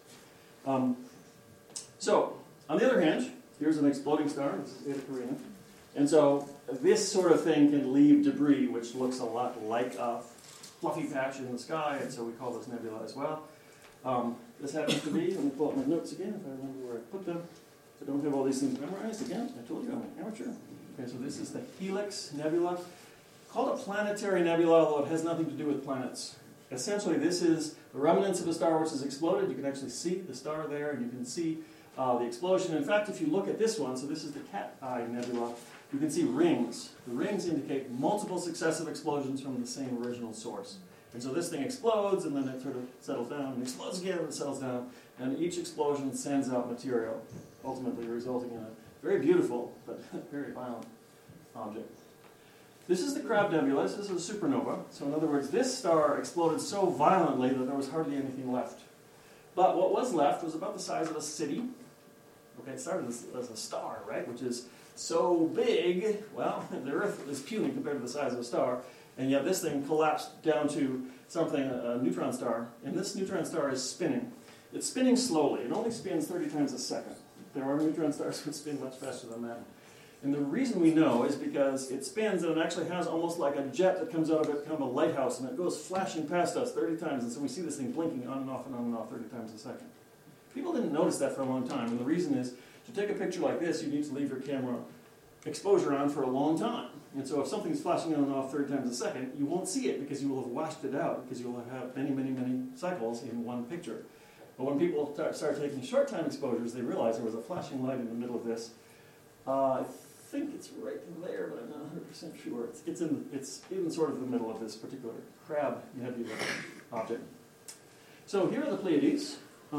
So, on the other hand, here's an exploding star. This is Eta Carina. And so, this sort of thing can leave debris, which looks a lot like a fluffy patch in the sky, and so we call this nebula as well. This happens to be, let me pull up my notes again, if I remember where I put them. I don't have all these things memorized again. I told you I'm an amateur. Okay, so this is the Helix Nebula, called a planetary nebula, although it has nothing to do with planets. Essentially, this is the remnants of a star which has exploded. You can actually see the star there, and you can see the explosion. In fact, if you look at this one, so this is the Cat Eye Nebula, you can see rings. The rings indicate multiple successive explosions from the same original source. And so this thing explodes, and then it sort of settles down, and explodes again, and settles down, and each explosion sends out material, ultimately resulting in a very beautiful, but very violent object. This is the Crab Nebula. This is a supernova. So in other words, this star exploded so violently that there was hardly anything left. But what was left was about the size of a city. Okay, it started as a star, right, which is so big, well, the Earth is puny compared to the size of a star, and yet this thing collapsed down to something, a neutron star, and this neutron star is spinning. It's spinning slowly. It only spins 30 times a second. There are neutron stars that spin much faster than that. And the reason we know is because it spins and it actually has almost like a jet that comes out of it, kind of a lighthouse, and it goes flashing past us 30 times, and so we see this thing blinking on and off and on and off 30 times a second. People didn't notice that for a long time, and the reason is, to take a picture like this, you need to leave your camera exposure on for a long time. And so if something's flashing on and off 30 times a second, you won't see it because you will have washed it out, because you will have many, many, many cycles in one picture. But when people start taking short-time exposures, they realize there was a flashing light in the middle of this. I think it's right there, but I'm not 100% sure. It's in sort of the middle of this particular Crab Nebula object. So here are the Pleiades.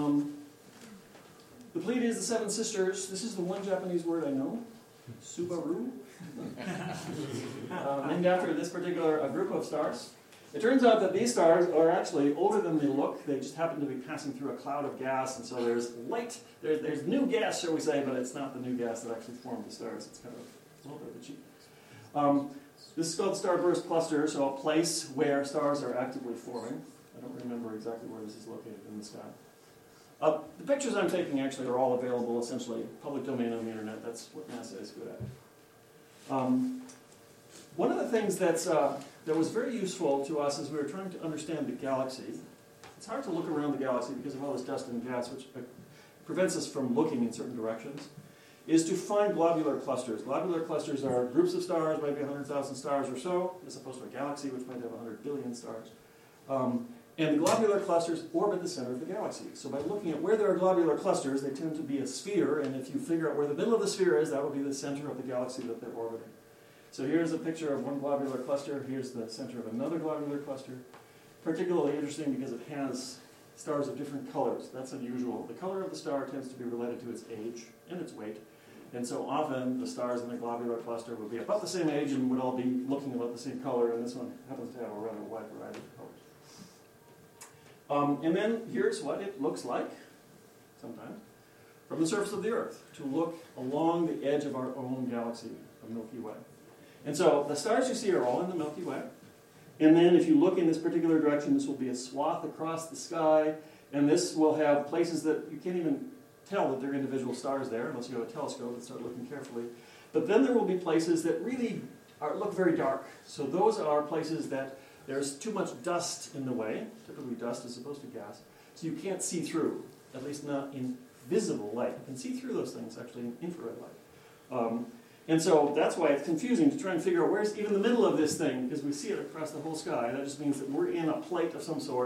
The Pleiades, the Seven Sisters. This is the one Japanese word I know. Subaru. Named after this particular group of stars. It turns out that these stars are actually older than they look. They just happen to be passing through a cloud of gas, and so there's light, there's new gas, shall we say, but it's not the new gas that actually formed the stars. It's kind of a little bit of a cheat. This is called starburst cluster, so a place where stars are actively forming. I don't remember exactly where this is located in the sky. The pictures I'm taking actually are all available, essentially, public domain on the internet. That's what NASA is good at. One of the things that was very useful to us as we were trying to understand the galaxy, it's hard to look around the galaxy because of all this dust and gas, which prevents us from looking in certain directions, is to find globular clusters. Globular clusters are groups of stars, maybe 100,000 stars or so, as opposed to a galaxy, which might have 100 billion stars. And the globular clusters orbit the center of the galaxy. So by looking at where there are globular clusters, they tend to be a sphere, and if you figure out where the middle of the sphere is, that will be the center of the galaxy that they're orbiting. So here's a picture of one globular cluster. Here's the center of another globular cluster. Particularly interesting because it has stars of different colors. That's unusual. The color of the star tends to be related to its age and its weight. And so often the stars in the globular cluster would be about the same age and would all be looking about the same color, and this one happens to have a rather wide variety of colors. And then here's what it looks like, sometimes, from the surface of the Earth, to look along the edge of our own galaxy, the Milky Way. And so the stars you see are all in the Milky Way. And then if you look in this particular direction, this will be a swath across the sky, and this will have places that you can't even tell that they're individual stars there, unless you have a telescope and start looking carefully. But then there will be places that really look very dark. So those are places that there's too much dust in the way, typically dust as opposed to gas, so you can't see through, at least not in visible light. You can see through those things, actually, in infrared light. And so that's why it's confusing to try and figure out where's even the middle of this thing, because we see it across the whole sky. That just means that we're in a plate of some sort,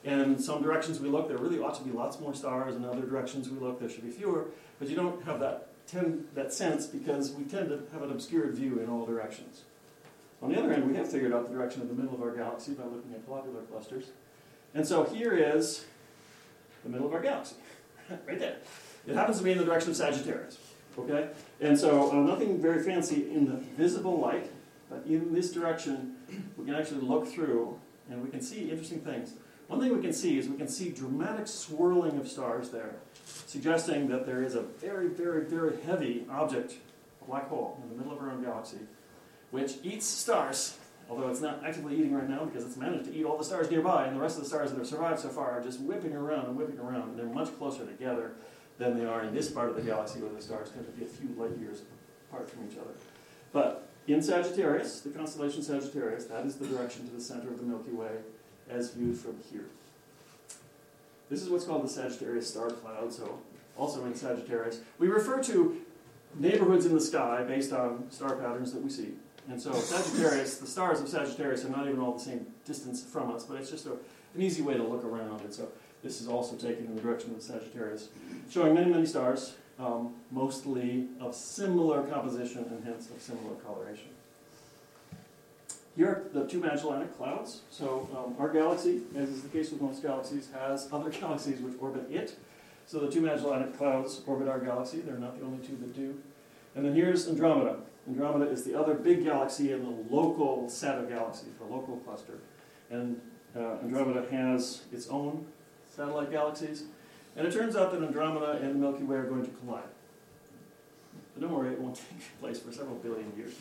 And some directions we look, there really ought to be lots more stars, and other directions we look, there should be fewer. But you don't have that sense because we tend to have an obscured view in all directions. On the other hand, we have figured out the direction of the middle of our galaxy by looking at globular clusters. And so here is the middle of our galaxy, right there. It happens to be in the direction of Sagittarius, okay? And so nothing very fancy in the visible light, but in this direction, we can actually look through and we can see interesting things. One thing we can see is we can see dramatic swirling of stars there, suggesting that there is a very, very, very heavy object, a black hole, in the middle of our own galaxy, which eats stars, although it's not actively eating right now because it's managed to eat all the stars nearby, and the rest of the stars that have survived so far are just whipping around, and they're much closer together than they are in this part of the galaxy where the stars tend to be a few light years apart from each other. But in Sagittarius, the constellation Sagittarius, that is the direction to the center of the Milky Way as viewed from here. This is what's called the Sagittarius star cloud, so also in Sagittarius. We refer to neighborhoods in the sky based on star patterns that we see. And so Sagittarius, the stars of Sagittarius are not even all the same distance from us, but it's just an easy way to look around. And so this is also taken in the direction of the Sagittarius, showing many, many stars, mostly of similar composition and hence of similar coloration. Here are the two Magellanic Clouds. So our galaxy, as is the case with most galaxies, has other galaxies which orbit it. So the two Magellanic Clouds orbit our galaxy. They're not the only two that do. And then here's Andromeda. Andromeda is the other big galaxy in the local set of galaxies, the local cluster. And Andromeda has its own satellite galaxies. And it turns out that Andromeda and the Milky Way are going to collide. But don't worry, it won't take place for several billion years.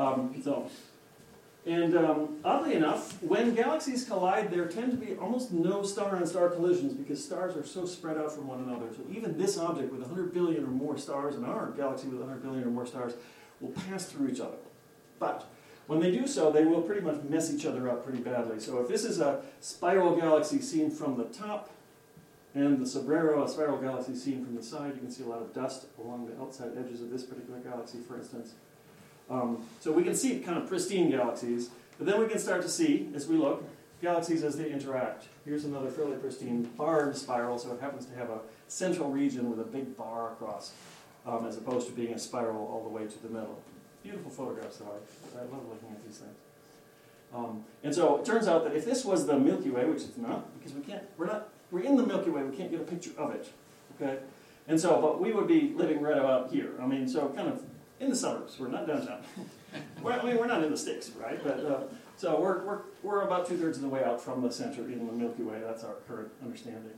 Oddly enough, when galaxies collide, there tend to be almost no star-on-star collisions because stars are so spread out from one another. So even this object with 100 billion or more stars and our galaxy with 100 billion or more stars will pass through each other. But when they do so, they will pretty much mess each other up pretty badly. So if this is a spiral galaxy seen from the top, and the Sombrero, a spiral galaxy seen from the side, you can see a lot of dust along the outside edges of this particular galaxy, for instance. So we can see kind of pristine galaxies, but then we can start to see, as we look, galaxies as they interact. Here's another fairly pristine barred spiral, so it happens to have a central region with a big bar across, as opposed to being a spiral all the way to the middle. Beautiful photographs, though. I love looking at these things. And so it turns out that if this was the Milky Way, which it's not, because we're in the Milky Way, we can't get a picture of it, okay? And so, but we would be living right about here. I mean, so kind of in the suburbs. We're not downtown. we're not in the sticks, right? But so we're about 2/3 of the way out from the center in the Milky Way. That's our current understanding.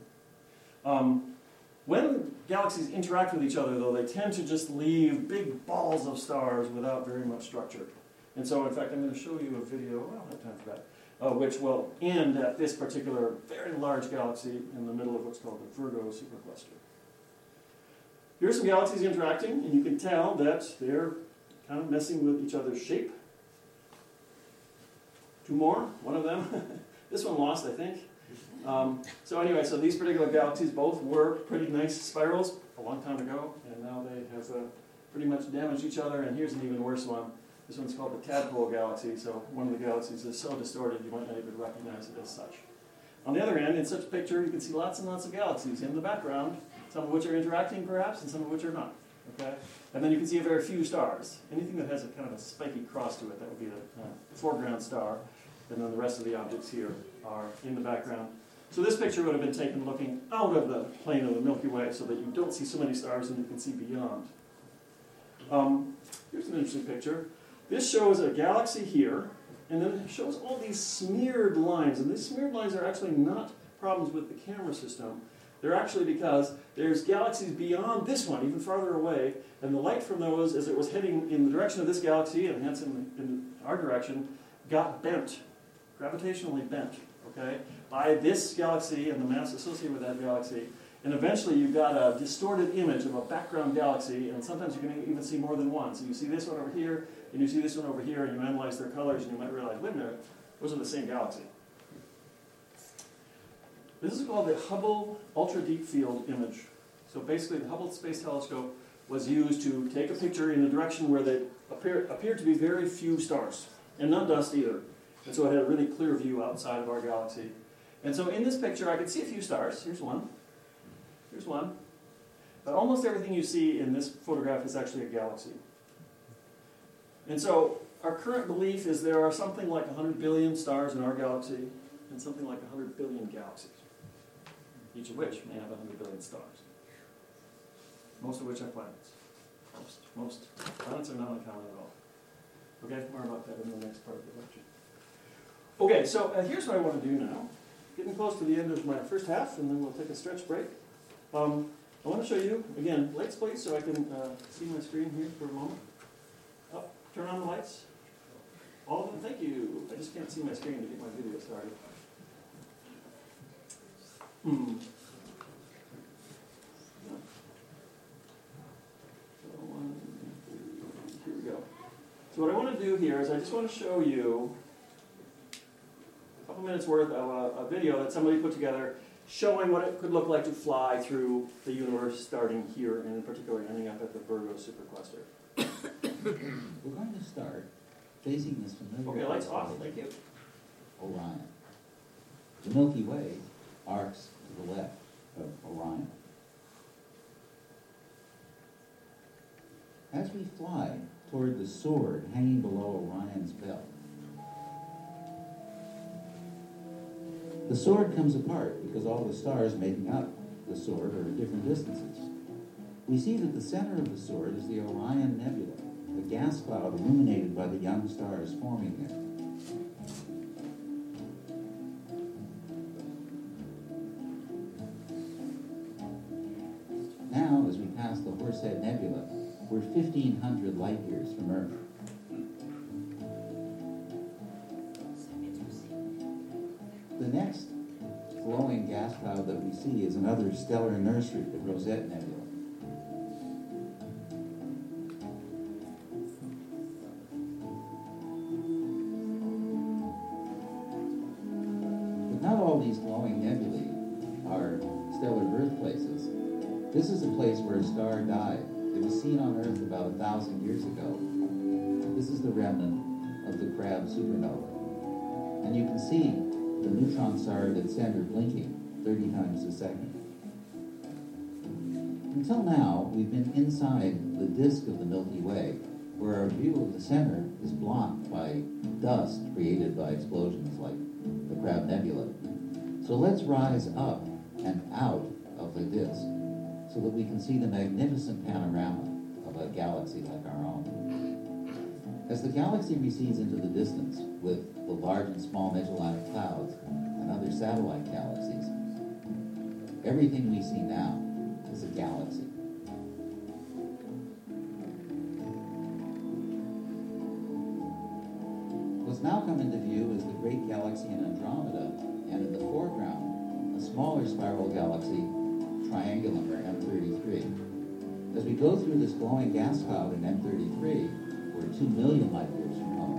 When galaxies interact with each other, though, they tend to just leave big balls of stars without very much structure. And so, in fact, I'm going to show you a video. I don't have time for that. Which will end at this particular very large galaxy in the middle of what's called the Virgo supercluster. Here's some galaxies interacting, and you can tell that they're kind of messing with each other's shape. Two more, one of them. This one lost, I think. So anyway, so these particular galaxies both were pretty nice spirals a long time ago, and now they have pretty much damaged each other, and here's an even worse one. This one's called the Tadpole Galaxy, so one of the galaxies is so distorted you might not even recognize it as such. On the other hand, in such a picture, you can see lots and lots of galaxies in the background, some of which are interacting perhaps, and some of which are not. Okay? And then you can see a very few stars. Anything that has a kind of a spiky cross to it, that would be the foreground star, and then the rest of the objects here are in the background. So this picture would have been taken looking out of the plane of the Milky Way so that you don't see so many stars and you can see beyond. Here's an interesting picture. This shows a galaxy here, and then it shows all these smeared lines. And these smeared lines are actually not problems with the camera system. They're actually because there's galaxies beyond this one, even farther away, and the light from those, as it was heading in the direction of this galaxy, and hence in our direction, got bent, gravitationally bent, okay, by this galaxy and the mass associated with that galaxy. And eventually you've got a distorted image of a background galaxy, and sometimes you can even see more than one. So you see this one over here, and you see this one over here, and you analyze their colors, and you might realize, wait a minute, those are the same galaxy. This is called the Hubble Ultra Deep Field Image. So basically the Hubble Space Telescope was used to take a picture in the direction where there appeared to be very few stars, and not dust either. And so it had a really clear view outside of our galaxy. And so in this picture, I can see a few stars. Here's one. Here's one. But almost everything you see in this photograph is actually a galaxy. And so our current belief is there are something like 100 billion stars in our galaxy and something like 100 billion galaxies, each of which may have 100 billion stars, most of which are planets. Most planets are not uncommon at all. Okay, more about that in the next part of the lecture. Okay, so here's what I want to do now. Getting close to the end of my first half, and then we'll take a stretch break. I want to show you, again, lights please, so I can see my screen here for a moment. Up, turn on the lights. All of them, thank you. I just can't see my screen to get my video started. Here we go. So what I want to do here is I just want to show you a couple minutes worth of a video that somebody put together showing what it could look like to fly through the universe starting here and in particular ending up at the Virgo supercluster. We're going to start facing this familiar... Okay, lights off, thank you. Orion. The Milky Way arcs to the left of Orion. As we fly toward the sword hanging below Orion's belt, the sword comes apart because all the stars making up the sword are at different distances. We see that the center of the sword is the Orion Nebula, the gas cloud illuminated by the young stars forming there. Now, as we pass the Horsehead Nebula, we're 1,500 light years from Earth. The next glowing gas cloud that we see is another stellar nursery, the Rosette Nebula. But not all these glowing nebulae are stellar birthplaces. This is a place where a star died. It was seen on Earth about 1,000 years ago. This is the remnant of the Crab supernova. And you can see the neutron star at its center blinking 30 times a second. Until now, we've been inside the disk of the Milky Way, where our view of the center is blocked by dust created by explosions like the Crab Nebula. So let's rise up and out of the disk so that we can see the magnificent panorama of a galaxy like our own. As the galaxy recedes into the distance with the large and small Magellanic Clouds and other satellite galaxies, everything we see now is a galaxy. What's now come into view is the great galaxy in Andromeda, and in the foreground, a smaller spiral galaxy, Triangulum, or M33. As we go through this glowing gas cloud in M33, we're 2 million light years from home.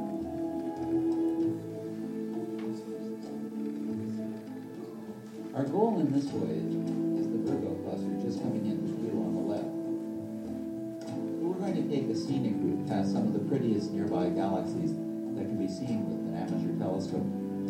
Our goal in this voyage is the Virgo cluster just coming into view on the left. We're going to take a scenic route past some of the prettiest nearby galaxies that can be seen with an amateur telescope.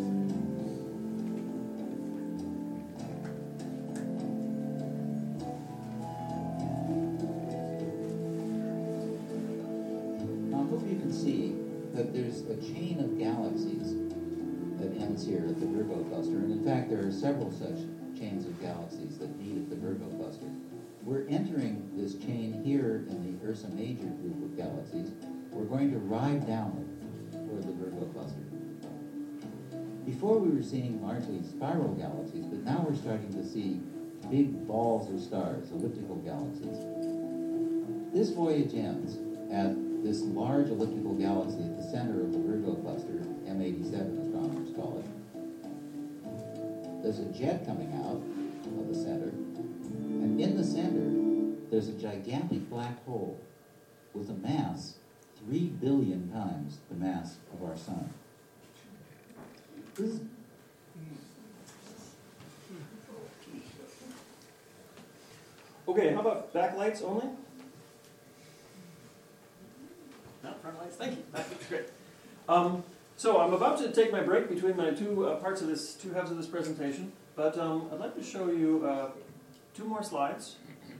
See that there's a chain of galaxies that ends here at the Virgo cluster, and in fact there are several such chains of galaxies that meet at the Virgo cluster. We're entering this chain here in the Ursa Major group of galaxies. We're going to ride down it toward the Virgo cluster. Before we were seeing largely spiral galaxies, but now we're starting to see big balls of stars, elliptical galaxies. This voyage ends at this large elliptical galaxy at the center of the Virgo cluster, M87 astronomers call it. There's a jet coming out of the center, and in the center, there's a gigantic black hole with a mass 3 billion times the mass of our sun. This is Okay, how about backlights only? No, front lights, thank you. That's great. So I'm about to take my break between my two halves of this presentation, but I'd like to show you 2 more slides.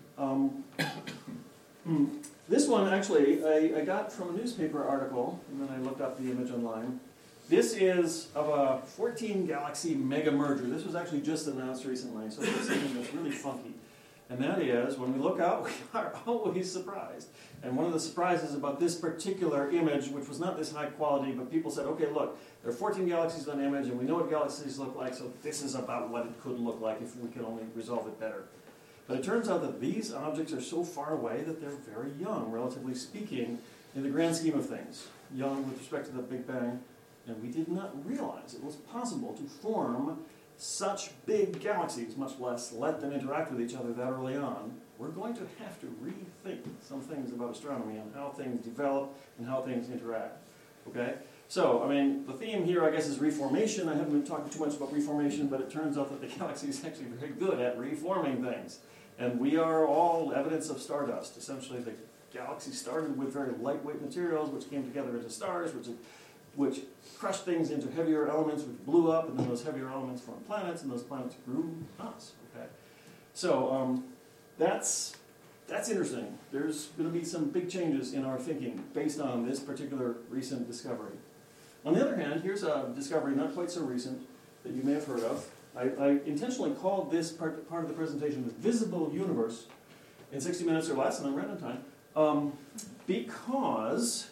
This one, actually, I got from a newspaper article, and then I looked up the image online. This is of a 14-galaxy mega merger. This was actually just announced recently, so it's something that's really funky. And that is, when we look out, we are always surprised. And one of the surprises about this particular image, which was not this high quality, but people said, okay, look, there are 14 galaxies on the image, and we know what galaxies look like, so this is about what it could look like if we could only resolve it better. But it turns out that these objects are so far away that they're very young, relatively speaking, in the grand scheme of things. Young with respect to the Big Bang. And we did not realize it was possible to form such big galaxies, much less let them interact with each other that early on. We're going to have to rethink some things about astronomy and how things develop and how things interact. Okay? So, I mean, the theme here, I guess, is reformation. I haven't been talking too much about reformation, but it turns out that the galaxy is actually very good at reforming things. And we are all evidence of stardust. Essentially, the galaxy started with very lightweight materials, which came together into stars, which crushed things into heavier elements, which blew up, and then those heavier elements formed planets, and those planets grew us. Okay, so that's interesting. There's going to be some big changes in our thinking based on this particular recent discovery. On the other hand, here's a discovery not quite so recent that you may have heard of. I intentionally called this part of the presentation the visible universe in 60 minutes or less, and I'm right on time, because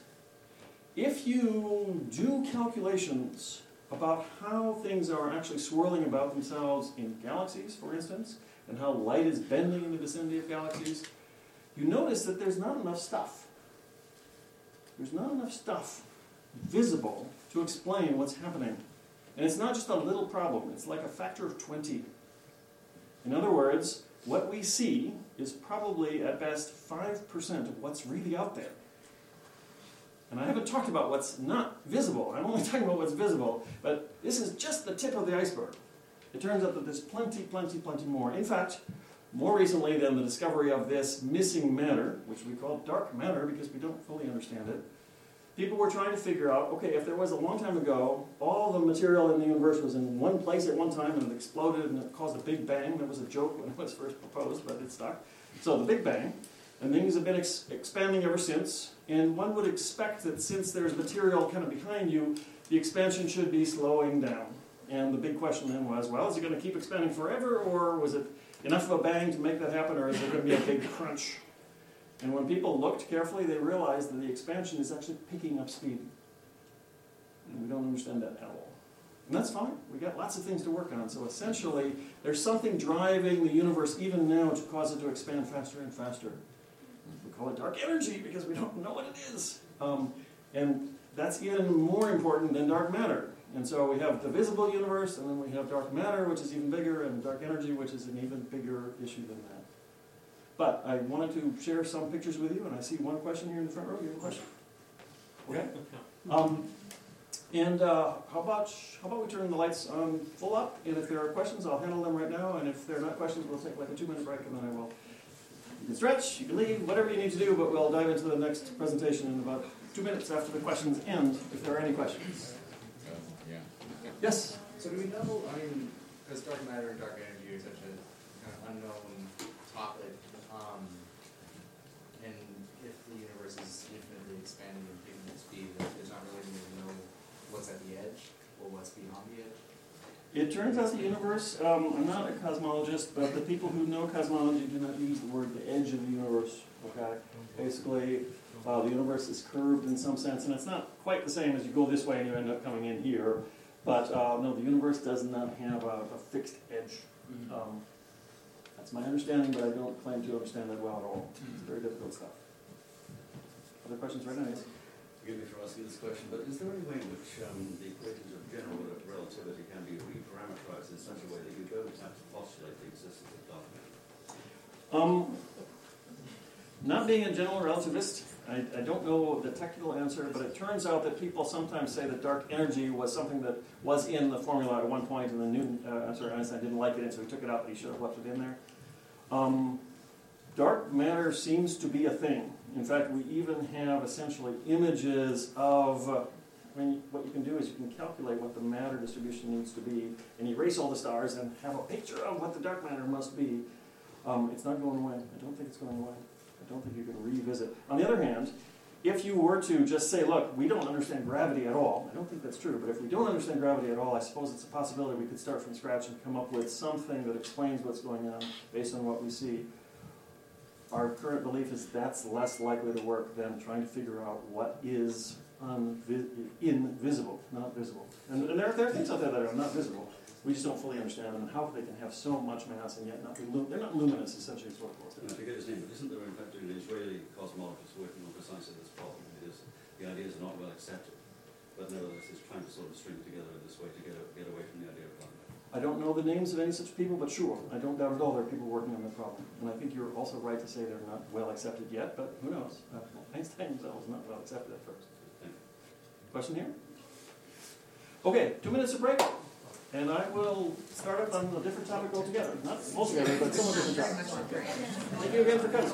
if you do calculations about how things are actually swirling about themselves in galaxies, for instance, and how light is bending in the vicinity of galaxies, you notice that there's not enough stuff. There's not enough stuff visible to explain what's happening. And it's not just a little problem, it's like a factor of 20. In other words, what we see is probably at best 5% of what's really out there. And I haven't talked about what's not visible. I'm only talking about what's visible. But this is just the tip of the iceberg. It turns out that there's plenty more. In fact, more recently than the discovery of this missing matter, which we call dark matter because we don't fully understand it, people were trying to figure out, okay, if there was a long time ago, all the material in the universe was in one place at one time and it exploded and it caused a Big Bang. That was a joke when it was first proposed, but it stuck. So the Big Bang. And things have been expanding ever since. And one would expect that since there's material kind of behind you, the expansion should be slowing down. And the big question then was, well, is it going to keep expanding forever, or was it enough of a bang to make that happen, or is there going to be a big crunch? And when people looked carefully, they realized that the expansion is actually picking up speed. And we don't understand that at all. And that's fine. We've got lots of things to work on. So essentially, there's something driving the universe even now to cause it to expand faster and faster. We call it dark energy because we don't know what it is. And that's even more important than dark matter. And so we have the visible universe, and then we have dark matter, which is even bigger, and dark energy, which is an even bigger issue than that. But I wanted to share some pictures with you, and I see one question here in the front row. You have a question? Okay. How about we turn the lights on full up, and if there are questions, I'll handle them right now, and if there are not questions, we'll take like a 2-minute break, and then I will. You can stretch, you can leave, whatever you need to do, but we'll dive into the next presentation in about 2 minutes after the questions end, if there are any questions. Yes? So do we know, I mean, because dark matter and dark energy are such a kind of unknown topic, and if the universe is infinitely expanding and picking up speed, there's not really going to know what's at the edge or what's beyond the edge? It turns out the universe, I'm not a cosmologist, but the people who know cosmology do not use the word the edge of the universe. Okay? Basically, the universe is curved in some sense, and it's not quite the same as you go this way and you end up coming in here. But no, the universe does not have a fixed edge. That's my understanding, but I don't claim to understand that well at all. It's very difficult stuff. Other questions right now? Yes? Forgive me for asking this question, but is there any way in which the equations of general relativity can be reparameterized in such a way that you don't have to postulate the existence of dark matter? Not being a general relativist, I don't know the technical answer, but it turns out that people sometimes say that dark energy was something that was in the formula at one point, and then Einstein didn't like it, and so he took it out, but he should have left it in there. Dark matter seems to be a thing. In fact, we even have essentially images of I mean, what you can do is you can calculate what the matter distribution needs to be and erase all the stars and have a picture of what the dark matter must be. It's not going away. I don't think it's going away. I don't think you can revisit. On the other hand, if you were to just say, look, we don't understand gravity at all, I don't think that's true, but if we don't understand gravity at all, I suppose it's a possibility we could start from scratch and come up with something that explains what's going on based on what we see. Our current belief is that's less likely to work than trying to figure out what is invisible, not visible. And there are things out there that are not visible. We just don't fully understand them and how they can have so much mass and yet not be they're not luminous, essentially, is what it boils down I to. forget his name, but isn't there in fact an Israeli cosmologist working on precisely this problem? It is, the ideas are not well accepted, but nevertheless is trying to sort of string together in this way to get away from the idea of climate. I don't know the names of any such people, but sure, I don't doubt at all there are people working on the problem. And I think you're also right to say they're not well accepted yet, but who knows? Einstein himself was not well accepted at first. Thank you. Question here? Okay, 2 minutes of break, and I will start up on a different topic altogether. Not altogether, but somewhat different topic. Thank you again for coming.